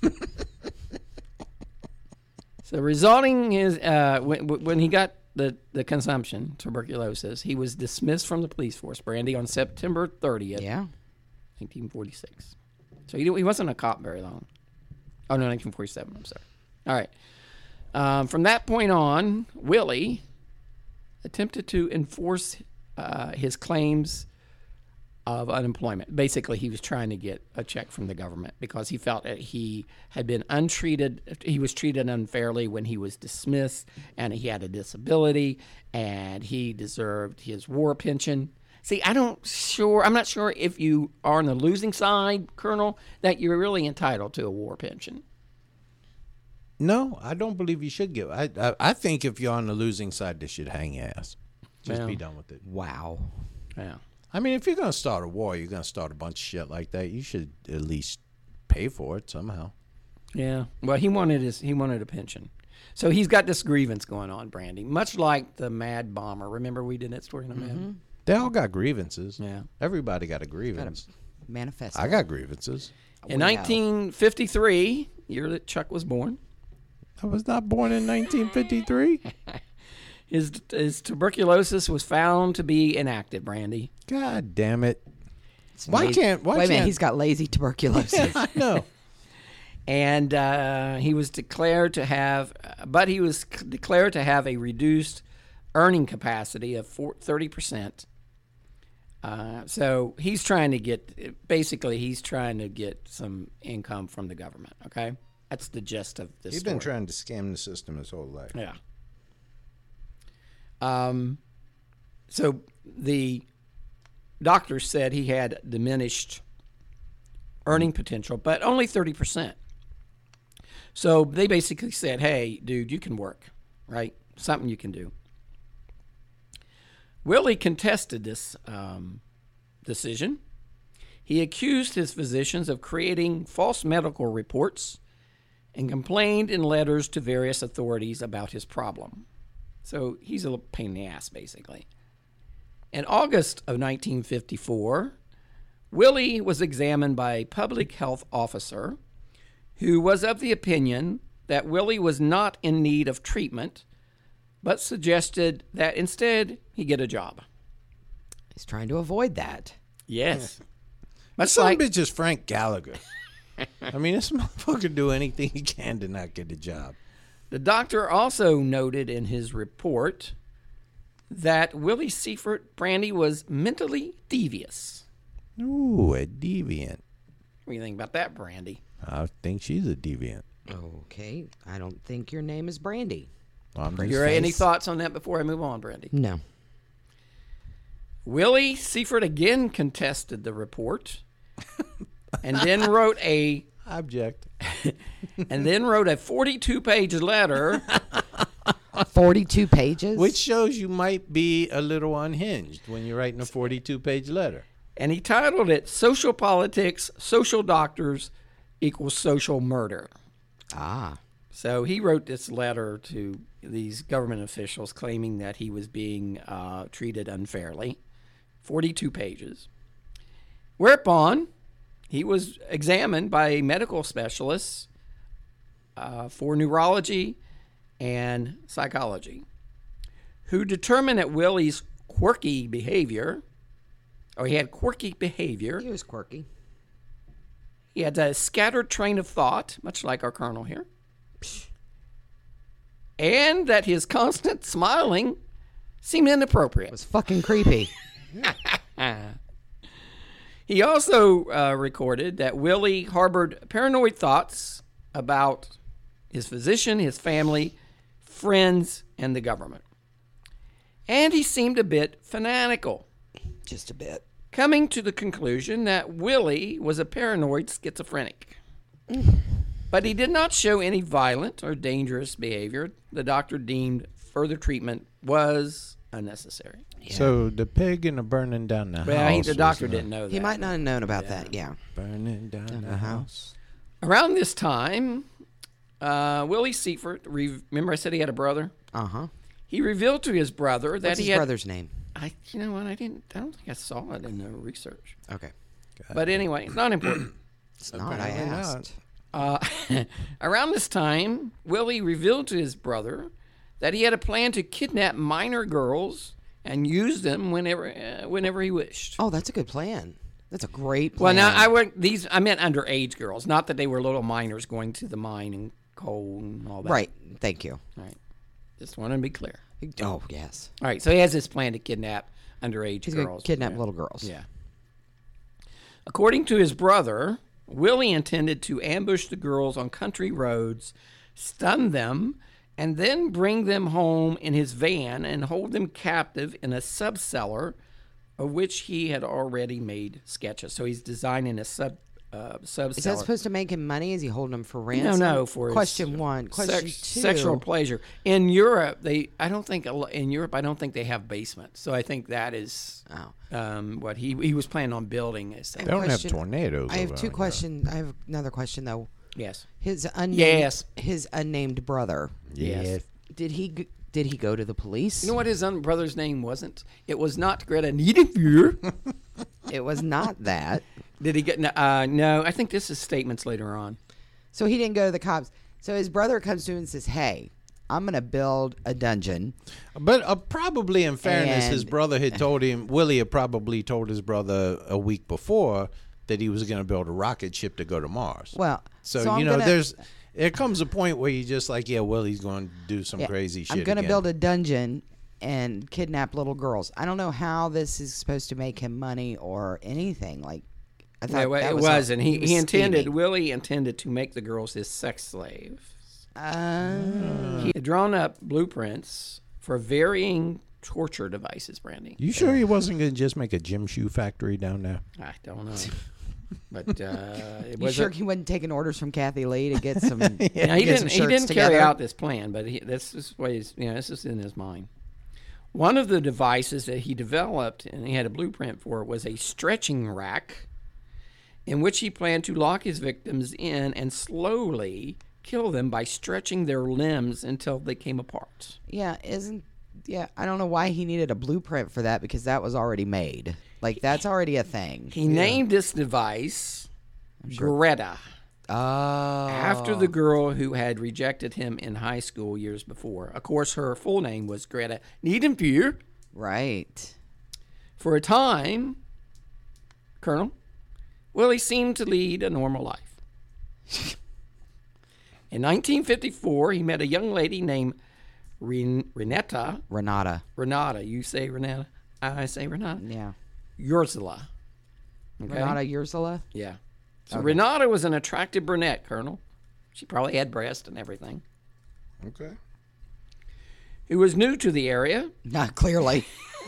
So, resulting his uh, when, when he got the, the consumption, tuberculosis, he was dismissed from the police force, Brandy, on September thirtieth, Yeah. nineteen forty-six. So he, he wasn't a cop very long. Oh, no, nineteen forty-seven, I'm sorry. All right. Um, from that point on, Willie attempted to enforce uh, his claims of unemployment. Basically, he was trying to get a check from the government because he felt that he had been untreated. He was treated unfairly when he was dismissed, and he had a disability, and he deserved his war pension. See, I don't sure. I'm not sure if you are on the losing side, Colonel, that you're really entitled to a war pension. No, I don't believe you should give... I, I I think if you're on the losing side, they should hang your ass. Just Well. be done with it. Wow. Yeah. I mean, if you're going to start a war, you're going to start a bunch of shit like that, you should at least pay for it somehow. Yeah. Well, he wanted his he wanted a pension. So he's got this grievance going on, Brandy, much like the Mad Bomber. Remember we did that story in the Mad? They all got grievances. Yeah. Everybody got a grievance. Manifesto. I got grievances. In We know. nineteen fifty-three, year that Chuck was born, I was not born in nineteen fifty-three. his his tuberculosis was found to be inactive, Brandy. God damn it. It's Why lazy- can't- why Wait a minute, can't- he's got lazy tuberculosis. I know. And uh, he was declared to have, but he was c- declared to have a reduced earning capacity of four, thirty percent. Uh, so he's trying to get, basically, he's trying to get some income from the government. Okay, that's the gist of this. He's story. been trying to scam the system his whole life. Yeah. Um. So the doctor said he had diminished earning potential, but only thirty percent. So they basically said, hey, dude, you can work, right? Something you can do. Willie contested this um, decision. He accused his physicians of creating false medical reports and complained in letters to various authorities about his problem. So he's a little pain in the ass, basically. In August of nineteen fifty-four, Willie was examined by a public health officer who was of the opinion that Willie was not in need of treatment, but suggested that instead he get a job. He's trying to avoid that. Yes. Much Some like, bitch is Frank Gallagher. I mean, this motherfucker do anything he can to not get a job. the doctor also noted in his report that Willie Seifert Brandy was mentally devious. Ooh, a deviant. What do you think about that, Brandy? I think she's a deviant. Okay, I don't think your name is Brandy. I'm Pretty just- Your any face. thoughts on that before I move on, Brandy? No. Willie Seifert again contested the report, and then wrote a Object. and then wrote a forty-two page letter. forty-two pages? Which shows you might be a little unhinged when you're writing a forty-two page letter. And he titled it "Social Politics, Social Doctors Equals Social Murder." Ah. So he wrote this letter to these government officials claiming that he was being uh, treated unfairly. forty-two pages. Whereupon he was examined by medical specialists uh, for neurology and psychology, who determined that Willie's quirky behavior, or he had quirky behavior, He was quirky. he had a scattered train of thought, much like our colonel here, and that his constant smiling seemed inappropriate. It was fucking creepy. He also uh, recorded that Willie harbored paranoid thoughts about his physician, his family, friends, and the government. And he seemed a bit fanatical, Just a bit. coming to the conclusion that Willie was a paranoid schizophrenic. But he did not show any violent or dangerous behavior. The doctor deemed further treatment was unnecessary. So the pig and the burning down the Well, he, house. the was doctor not didn't know that. He might not have known about that, yeah. Burning down the house. Around this time, uh, Willie Seifert, re- remember I said he had a brother? Uh-huh. He revealed to his brother that What's he his had... brother's name? I, you know what, I didn't, I don't think I saw it in the research. Okay. But anyway, it's not important. It's not, I Apparently not. asked. Uh, around this time, Willie revealed to his brother that he had a plan to kidnap minor girls and use them whenever uh, whenever he wished. Oh, that's a good plan. That's a great Well, plan. now I went these. I meant underage girls, not that they were little minors going to the mine and coal and all that. Right. Thank you. Right. Just wanted to be clear. Oh, yes. All right. So he has this plan to kidnap underage He's going girls. to kidnap Yeah. little girls. Yeah. According to his brother, Willie intended to ambush the girls on country roads, stun them, and then bring them home in his van and hold them captive in a subcellar of which he had already made sketches. So he's designing a sub uh, subcellar. Is that supposed to make him money? Is he holding them for no, ransom? no. For his question one. Question sex- two. sexual pleasure in Europe. They, I don't think a lo- in Europe. I don't think they have basements. So I think that is Oh. um, what he he was planning on building. Is They don't have Question- tornadoes. I have over two there. questions. I have another question though. yes. His unnamed, Yes. his unnamed brother. Yes. Did he g- did he go to the police? You know what his un- brother's name wasn't? It was not Greta Niederfuhr. It was not that. Did he get? no- Uh, no, I think this is statements later on. So he didn't go to the cops. So his brother comes to him and says, "Hey, I'm going to build a dungeon. But uh, probably, in fairness, his And- brother had told him, Willie had probably told his brother a week before that he was going to build a rocket ship to go to Mars. Well, so, so you I'm know, gonna- there's there comes a point where you're just like, yeah, Willie's going to do some Yeah, crazy shit. I'm going to again. build a dungeon and kidnap little girls. I don't know how this is supposed to make him money or anything. Like, I thought Yeah, well, that it was was, all- and he, was he intended, scheming. Willie intended to make the girls his sex slaves. Uh, He had drawn up blueprints for varying torture devices, Brandy. You sure he wasn't going to just make a gym shoe factory down there? I don't know. But uh, it you was sure a- he wasn't taking orders from Kathy Lee to get some? Now, he get some didn't. He shirts didn't together? carry out this plan, but he, this is what he's. You know, this is in his mind. One of the devices that he developed and he had a blueprint for was a stretching rack, in which he planned to lock his victims in and slowly kill them by stretching their limbs until they came apart. Yeah, isn't yeah? I don't know why he needed a blueprint for that because that was already made. Like that's already a thing. He named this device Greta, Oh, after the girl who had rejected him in high school years before. Of course, her full name was Greta Niedenfuhr. right. For a time, Colonel, Willie seemed to lead a normal life. In nineteen fifty-four, he met a young lady named Ren- Renata. Renata. Renata, you say Renata, I say Renata. Yeah. Ursula. Okay? Renata Ursula. Yeah. So Renata was an attractive brunette, Colonel. She probably had breasts and everything. Okay. Who was new to the area Not clearly.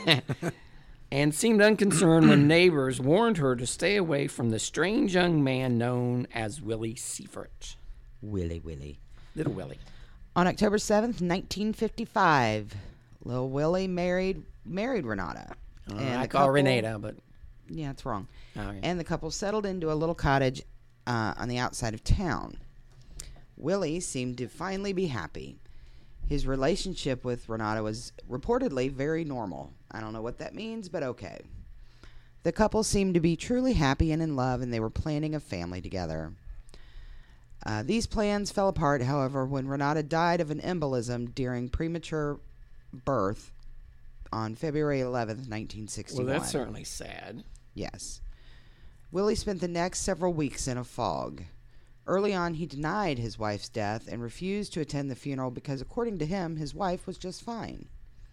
and seemed unconcerned when neighbors warned her to stay away from the strange young man known as Willie Seifert. Willie Willie. Little Willie. On October seventh, nineteen fifty-five, Lil Willie married married Renata. Uh, And I the call couple- Renata, but Yeah, it's wrong. Okay. And the couple settled into a little cottage uh, on the outside of town. Willie seemed to finally be happy. His relationship with Renata was reportedly very normal. I don't know what that means, but okay. The couple seemed to be truly happy and in love, and they were planning a family together. Uh, these plans fell apart, however, when Renata died of an embolism during premature birth on February eleventh, nineteen well, sixty-one. that's certainly sad. Yes. Willie spent the next several weeks in a fog. Early on, he denied his wife's death and refused to attend the funeral because, according to him, his wife was just fine.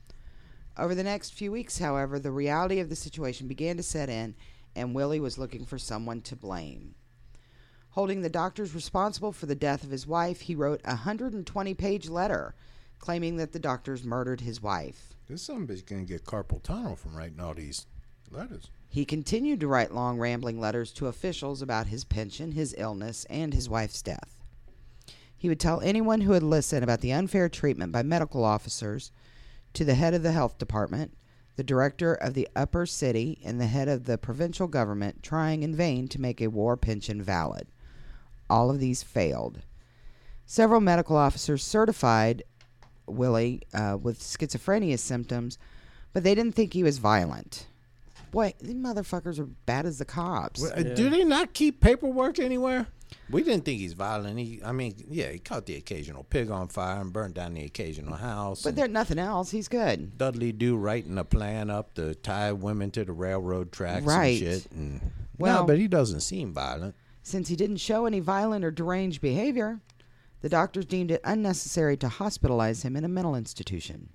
Over the next few weeks, however, the reality of the situation began to set in, and Willie was looking for someone to blame. Holding the doctors responsible for the death of his wife, he wrote a one hundred twenty page letter claiming that the doctors murdered his wife. This somebody's going to get carpal tunnel from writing all these letters. He continued to write long, rambling letters to officials about his pension, his illness, and his wife's death. He would tell anyone who would listen about the unfair treatment by medical officers to the head of the health department, the director of the upper city, and the head of the provincial government, trying in vain to make a war pension valid. All of these failed. Several medical officers certified Willie uh, with schizophrenia symptoms, but they didn't think he was violent. Boy, these motherfuckers are bad as the cops. Well, uh, Do they not keep paperwork anywhere? We didn't think he's violent. He, I mean, yeah, he caught the occasional pig on fire and burned down the occasional house. But and there's nothing else. He's good. Dudley Do writing a plan up to tie women to the railroad tracks Right. and shit. And, Well- no, but he doesn't seem violent. Since he didn't show any violent or deranged behavior, the doctors deemed it unnecessary to hospitalize him in a mental institution.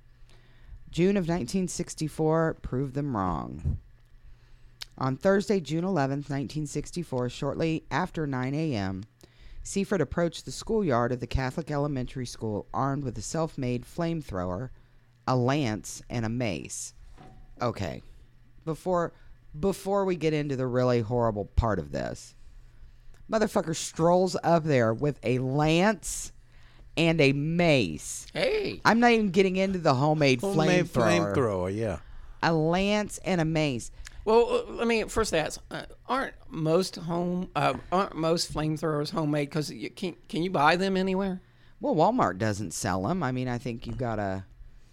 June of nineteen sixty-four proved them wrong. On Thursday, June eleventh, nineteen sixty-four, shortly after nine a.m., Seifert approached the schoolyard of the Catholic elementary school armed with a self-made flamethrower, a lance, and a mace. Okay, before before we get into the really horrible part of this, motherfucker strolls up there with a lance and a mace. Hey. I'm not even getting into the homemade, Homemade flamethrower. flamethrower, yeah. A lance and a mace. Well, uh, let me first ask: uh, Aren't most home uh, aren't most flamethrowers homemade? Because you can can you buy them anywhere? Well, Walmart doesn't sell them. I mean, I think you gotta.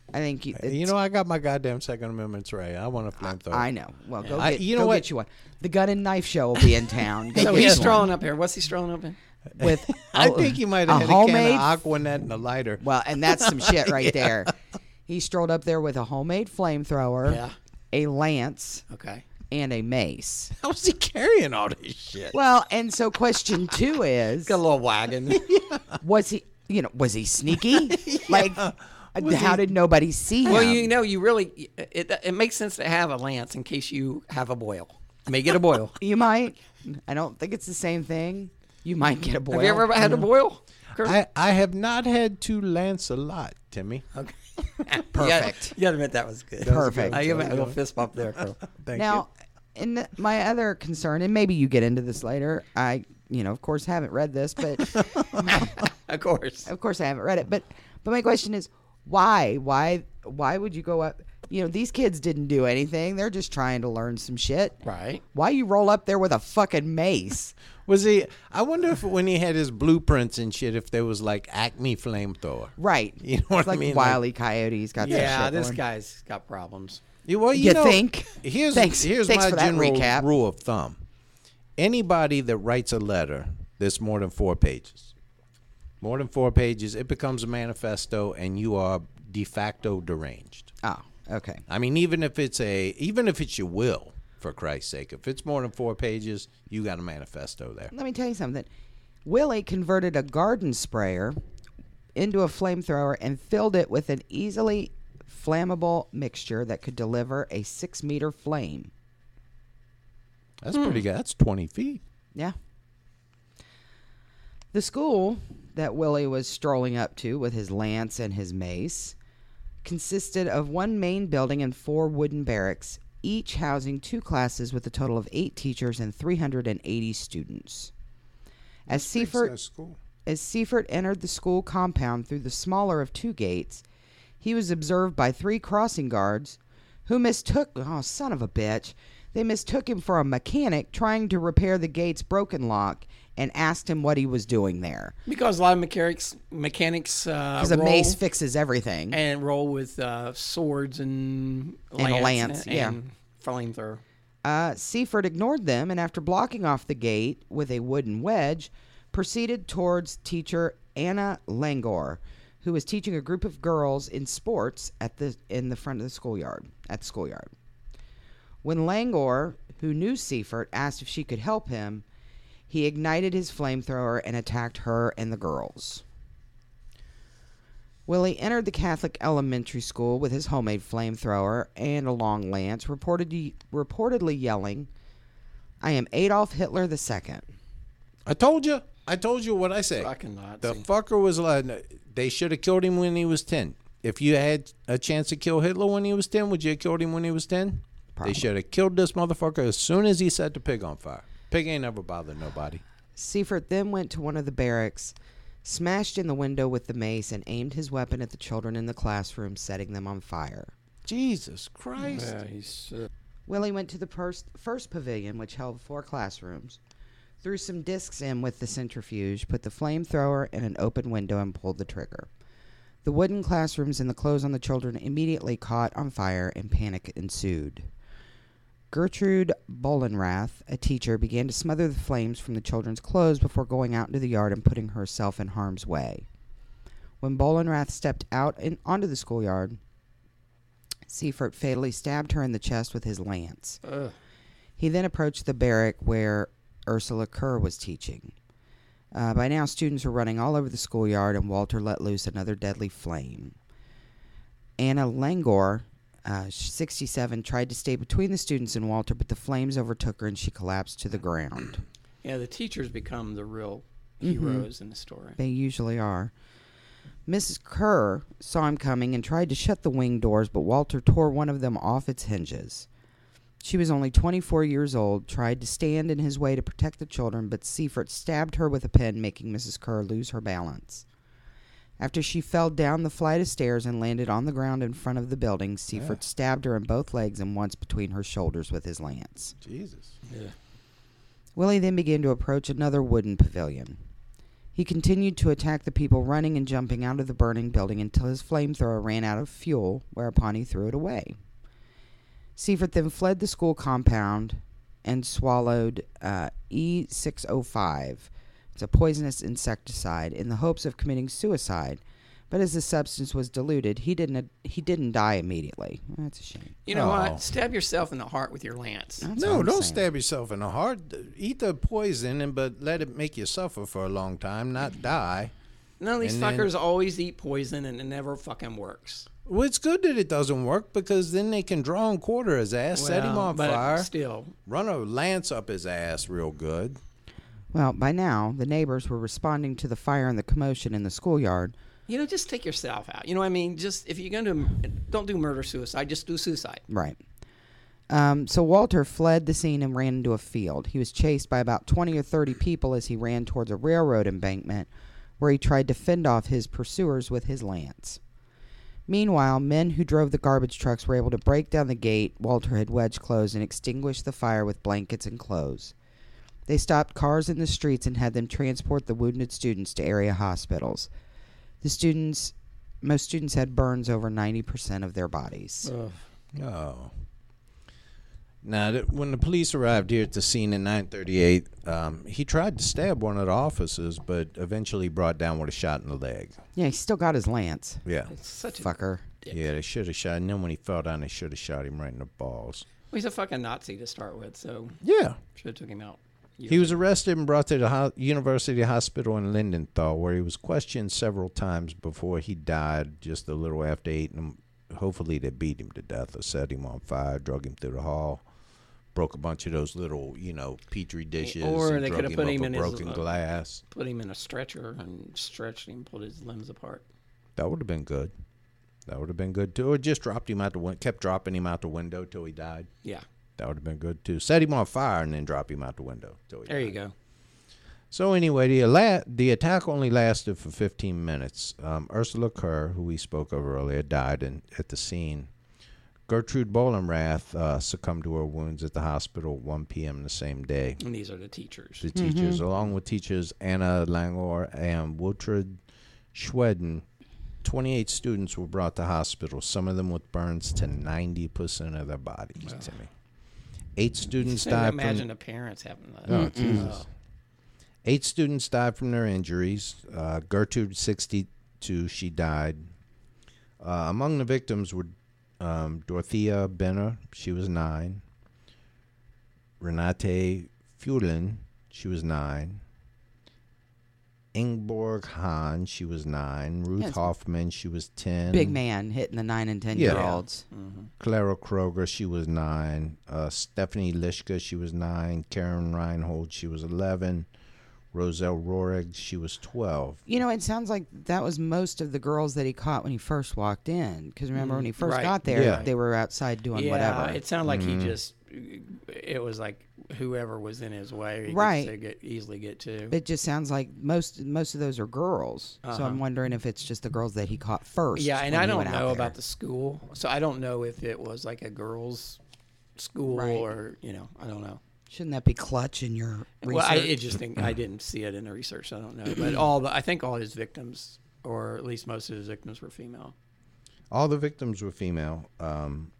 I think you, You know, I got my goddamn Second Amendment's right. I want a flamethrower. I know. Well, go I- get you know go what? get you one. The gun and knife show will be in town. Go So get he's you strolling one. up here. What's he strolling up in? with. I a- think he might a have had a homemade. can of Aquanet and a lighter. Well, and that's some shit right there. He strolled up there with a homemade flamethrower, Yeah. a lance, Okay. and a mace. How's he carrying all this shit? Well, and so question two is, Got a little wagon. was he, you know, was he sneaky? Like, uh, how did nobody see him? Well, you know, you really it it makes sense to have a lance in case you have a boil. You may get a boil. You might. I don't think it's the same thing. You might get a boil. Have you ever had a boil? Kurt? I, I have not had to lance a lot, Timmy. Okay. Perfect. You got to admit that was good. Perfect. I give it a little fist bump there, Kurt. Thank Now, in the, my other concern, and maybe you get into this later, I, you know, of course, haven't read this, but Of course. of course I haven't read it. But, but my question is, why, why, why would you go up? You know, these kids didn't do anything. They're just trying to learn some shit. Right. Why you roll up there with a fucking mace? Was he? I wonder if when he had his blueprints and shit, if there was like Acme flamethrower. Right. You know what it's I like mean? Wile E. Coyote's got that Yeah, shit this going. guy's got problems. Yeah, well, you, You know, think? Here's Thanks- here's thanks my for that general recap. rule of thumb. Anybody that writes a letter that's more than four pages, more than four pages, it becomes a manifesto, and you are de facto deranged. Oh, okay. I mean, even if it's a, even if it's your will, for Christ's sake, if it's more than four pages, you got a manifesto there. Let me tell you something. Willie converted a garden sprayer into a flamethrower and filled it with an easily flammable mixture that could deliver a six meter flame. That's pretty good. That's twenty feet. Yeah. The school that Willie was strolling up to with his lance and his mace consisted of one main building and four wooden barracks, each housing two classes with a total of eight teachers and three hundred eighty students. As Seifert, as Seifert entered the school compound through the smaller of two gates, he was observed by three crossing guards who mistook, oh, son of a bitch, they mistook him for a mechanic trying to repair the gate's broken lock and asked him what he was doing there. Because a lot of mechanics mechanics uh, Because a roll mace fixes everything. and roll with uh, swords and And a lance, and, yeah. and flamethrower. Uh, Seifert ignored them and, after blocking off the gate with a wooden wedge, proceeded towards teacher Anna Langor, who was teaching a group of girls in sports at the in the front of the schoolyard. At the schoolyard, when Langor, who knew Seifert, asked if she could help him, he ignited his flamethrower and attacked her and the girls. Willie entered the Catholic elementary school with his homemade flamethrower and a long lance, reportedly, reportedly yelling, "I am Adolf Hitler the Second." I told you. I told you what I said. Fucking Nazi. The fucker was like, they should have killed him when he was ten. If you had a chance to kill Hitler when he was ten, would you have killed him when he was ten? Probably. They should have killed this motherfucker as soon as he set the pig on fire. Pig ain't never bothered nobody. Seifert then went to one of the barracks, smashed in the window with the mace, and aimed his weapon at the children in the classroom, setting them on fire. Jesus Christ. Yeah, he's uh, Willie went to the first, first pavilion, which held four classrooms, threw some discs in with the centrifuge, put the flamethrower in an open window, and pulled the trigger. The wooden classrooms and the clothes on the children immediately caught on fire, and panic ensued. Gertrude Bolenrath, a teacher, began to smother the flames from the children's clothes before going out into the yard and putting herself in harm's way. When Bolenrath stepped out in, onto the schoolyard, Seifert fatally stabbed her in the chest with his lance. ugh. He then approached the barrack where Ursula Kerr was teaching. Uh, by now, students were running all over the schoolyard, and Walter let loose another deadly flame. Anna Langor, uh, sixty-seven, tried to stay between the students and Walter, but the flames overtook her, and she collapsed to the ground. Yeah, the teachers become the real Mm-hmm. heroes in the story. They usually are. Missus Kerr saw him coming and tried to shut the wing doors, but Walter tore one of them off its hinges. She was only twenty-four years old, tried to stand in his way to protect the children, but Seifert stabbed her with a pen, making Missus Kerr lose her balance. After she fell down the flight of stairs and landed on the ground in front of the building, Seifert yeah. stabbed her in both legs and once between her shoulders with his lance. Jesus. Yeah. Willie then began to approach another wooden pavilion. He He continued to attack the people running and jumping out of the burning building until his flamethrower ran out of fuel, whereupon he threw it away. Seifert then fled the school compound and swallowed uh, E six oh five. It's a poisonous insecticide in the hopes of committing suicide. But as the substance was diluted, he didn't he didn't die immediately. Well, that's a shame. You know Oh. what? Stab yourself in the heart with your lance. That's No, what I'm don't saying. stab yourself in the heart. Eat the poison, and but let it make you suffer for a long time, not die. None of these And then- fuckers always eat poison, and it never fucking works. Well, it's good that it doesn't work because then they can draw and quarter his ass, set him Well, on but fire, Still, run a lance up his ass real good. Well, by now, the neighbors were responding to the fire and the commotion in the schoolyard. you know, just take yourself out. You know what I mean? Just if you're going to, don't do murder suicide. Just do suicide. Right. Um, so Walter fled the scene and ran into a field. He was chased by about twenty or thirty people as he ran towards a railroad embankment where he tried to fend off his pursuers with his lance. Meanwhile, men who drove the garbage trucks were able to break down the gate Walter had wedged closed and extinguish the fire with blankets and clothes. They stopped cars in the streets and had them transport the wounded students to area hospitals. The students, most students had burns over ninety percent of their bodies. Oh. Now, th- when the police arrived here at the scene in nine thirty-eight, um, he tried to stab one of the officers, but eventually brought down with a shot in the leg. Yeah, he still got his lance. Yeah. It's such a. Fucker. Yeah, they should have shot. And then when he fell down, they should have shot him right in the balls. Well, he's a fucking Nazi to start with, so Yeah. should have took him out. He was arrested and brought to the ho- University Hospital in Lindenthal, where he was questioned several times before he died just a little after eight. And hopefully they beat him to death or set him on fire, drug him through the hall, broke a bunch of those little, you know, petri dishes, Or and they drug could have him put up him a in his, broken uh, glass. Put him in a stretcher and stretched him, pulled his limbs apart. That would have been good. That would have been good too. Or just dropped him out the window, kept dropping him out the window till he died. Yeah. That would have been good too. Set him on fire and then drop him out the window till he There died. you go. So anyway, the ala- the attack only lasted for fifteen minutes. Um, Ursula Kerr, who we spoke of earlier, died in, at the scene. Gertrude Bolenrath uh, succumbed to her wounds at the hospital at one p.m. the same day. And these are the teachers. The teachers, along with teachers Anna Langor and Wiltrid Schweden, twenty-eight students were brought to hospital, some of them with burns to ninety percent of their bodies, Timmy. Eight students Can't died imagine from... the parents having that. Oh, Jesus. Eight students died from their injuries. Uh, Gertrude, sixty-two, she died. Uh, among the victims were um, Dorothea Benner, she was nine. Renate Fuhlin, she was nine. Ingeborg Hahn, she was nine. Ruth Yes. Hoffman, she was ten. Big man hitting the nine and ten Yeah. year olds. Clara Kroger, she was nine. Uh, Stephanie Lishka, she was nine. Karen Reinhold, she was eleven. Roselle Rohrig, she was twelve. You know, it sounds like that was most of the girls that he caught when he first walked in. Because remember, when he first right. got there, Yeah. they were outside doing yeah, whatever. it sounded like he just, it was like whoever was in his way, he Right. could get, easily get to. It just sounds like most most of those are girls. So Uh-huh. I'm wondering if it's just the girls that he caught first. Yeah, and when I he don't went out know there. about the school, so I don't know if it was like a girls' school Right. or, you know, I don't know. Shouldn't that be clutch in your research? Well, I it just think I didn't see it in the research, so I don't know. But all the, I think all his victims, or at least most of his victims, were female. All the victims were female. Um,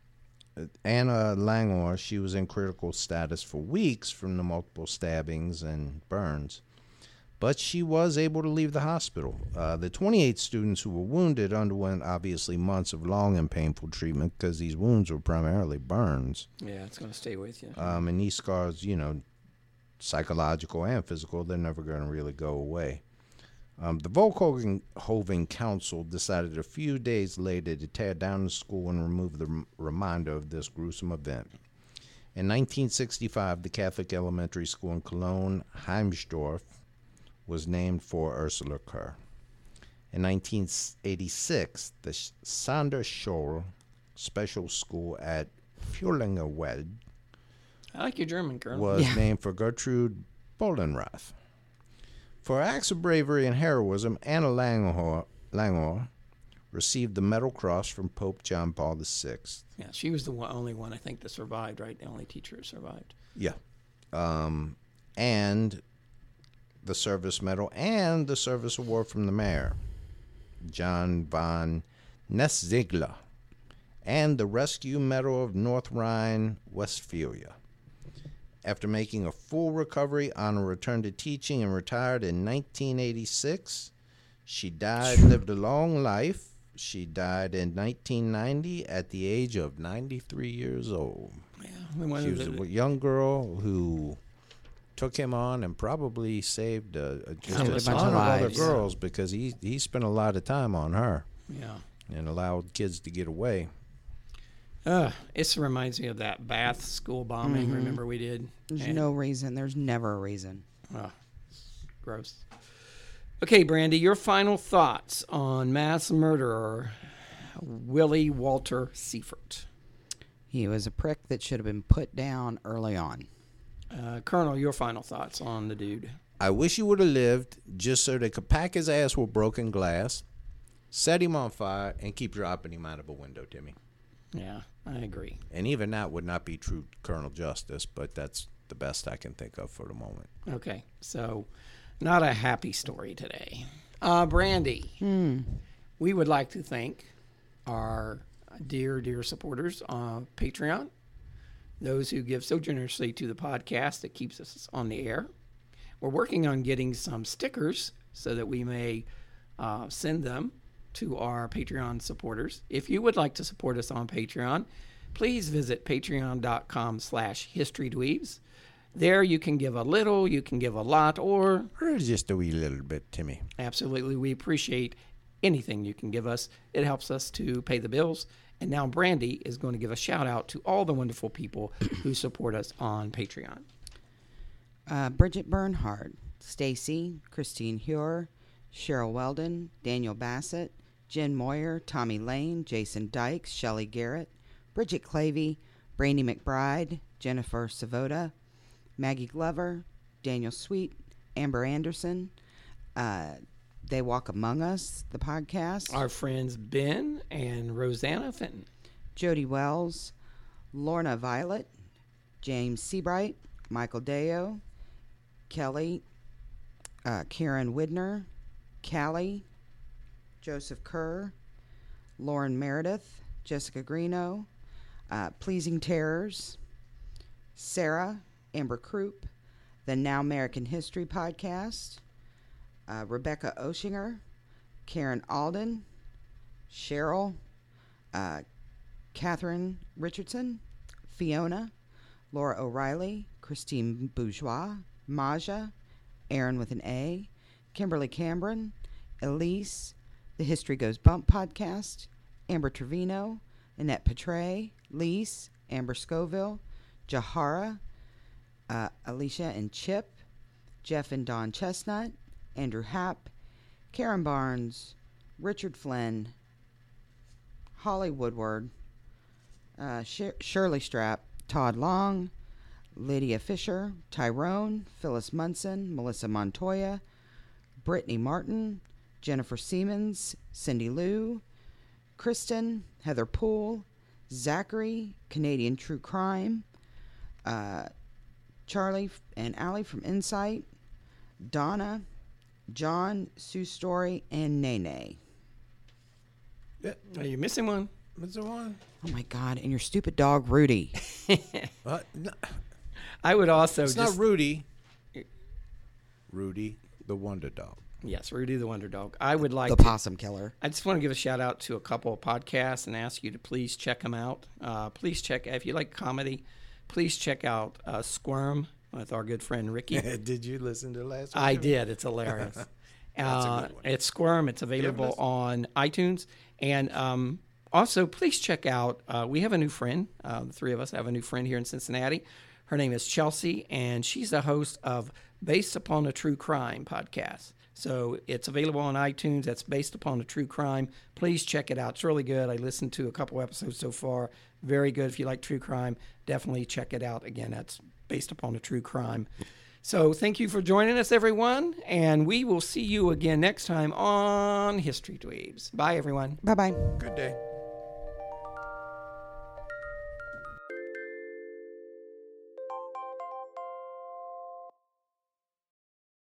Anna Langor, she was in critical status for weeks from the multiple stabbings and burns, but she was able to leave the hospital. Uh, the twenty-eight students who were wounded underwent obviously months of long and painful treatment because these wounds were primarily burns. Yeah, it's going to stay with you. Um, and these scars, you know, psychological and physical, they're never going to really go away. Um, the Volkhoven Council decided a few days later to tear down the school and remove the rem- reminder of this gruesome event. In nineteen sixty-five, the Catholic elementary school in Cologne, Heimsdorf, was named for Ursula Kerr. In nineteen eighty-six, the Sonderschule special school at Furlingerwald I like your German, Colonel. was Yeah. named for Gertrude Bolenrath. For acts of bravery and heroism, Anna Langor, Langor received the Medal Cross from Pope John Paul the Sixth. Yeah, she was the one, only one I think that survived, right? The only teacher who survived. Yeah. Um, and the Service Medal and the Service Award from the mayor, John von Nessziegler, and the Rescue Medal of North Rhine-Westphalia. After making a full recovery on a return to teaching and retired in nineteen eighty-six, she died, lived a long life. She died in nineteen ninety at the age of ninety-three years old. Yeah, she was a young girl who took him on and probably saved a, a, just Saved a a bunch ton of of other lives. girls because he, he spent a lot of time on her Yeah. and allowed kids to get away. Uh, it reminds me of that Bath school bombing. Mm-hmm. Remember we did? There's And- no reason. There's never a reason. Oh, gross. Okay, Brandy, your final thoughts on mass murderer Willie Walter Seifert. He was a prick that should have been put down early on. Uh, Colonel, your final thoughts on the dude. I wish he would have lived just so they could pack his ass with broken glass, set him on fire, and keep dropping him out of a window, Timmy. Yeah, I agree. And even that would not be true Colonel Justice, but that's the best I can think of for the moment. Okay, so not a happy story today. Uh, Brandy, we would like to thank our dear, dear supporters on Patreon, those who give so generously to the podcast that keeps us on the air. We're working on getting some stickers so that we may uh, send them to our Patreon supporters. If you would like to support us on Patreon, please visit patreon.com slash historydweebs. There you can give a little, you can give a lot, or Or just a wee little bit, Timmy. absolutely, we appreciate anything you can give us. It helps us to pay the bills. And now Brandy is going to give a shout out to all the wonderful people who support us on Patreon. Uh, Bridget Bernhard, Stacy, Christine Hure, Cheryl Weldon, Daniel Bassett, Jen Moyer, Tommy Lane, Jason Dykes, Shelley Garrett, Bridget Clavey, Brandy McBride, Jennifer Savoda, Maggie Glover, Daniel Sweet, Amber Anderson, uh, They Walk Among Us, the podcast, Our friends Ben and Rosanna Fenton. Jody Wells, Lorna Violet, James Seabright, Michael Deo, Kelly, uh, Karen Widner, Callie, Joseph Kerr, Lauren Meredith, Jessica Greeno, uh, Pleasing Terrors, Sarah, Amber Croup, the Now American History Podcast, uh, Rebecca Oshinger, Karen Alden, Cheryl, uh, Catherine Richardson, Fiona, Laura O'Reilly, Christine Bourgeois, Maja, Aaron with an A, Kimberly Cameron, Elise, the History Goes Bump podcast, Amber Trevino, Annette Petray, Lise, Amber Scoville, Jahara, uh, Alicia and Chip, Jeff and Don Chestnut, Andrew Happ, Karen Barnes, Richard Flynn, Holly Woodward, uh, Sh- Shirley Strapp, Todd Long, Lydia Fisher, Tyrone, Phyllis Munson, Melissa Montoya, Brittany Martin, Jennifer Siemens, Cindy Lou, Kristen, Heather Poole, Zachary, Canadian True Crime, uh, Charlie and Allie from Insight, Donna, John, Sue Story, and Nene. Are you missing one? Mister One? Oh my God! And your stupid dog Rudy. What? No, I would also it's just... not Rudy. Rudy, the Wonder Dog. Yes, Rudy the Wonder Dog. I would like The to... possum killer. I just want to give a shout out to a couple of podcasts and ask you to please check them out. Uh, please check, if you like comedy, please check out uh, Squirm with our good friend Ricky. Did you listen to last week? I did. It's hilarious. uh, good one. It's Squirm. It's available on iTunes. And um, also, please check out, uh, we have a new friend. Uh, the three of us have a new friend here in Cincinnati. Her name is Chelsea, and she's the host of Based Upon a True Crime podcast. So it's available on iTunes. That's Based Upon a True Crime. Please check it out. It's really good. I listened to a couple episodes so far. Very good. If you like true crime, definitely check it out. Again, that's Based Upon a True Crime. So thank you for joining us, everyone. And we will see you again next time on History Dweebs. Bye, everyone. Bye bye. Good day.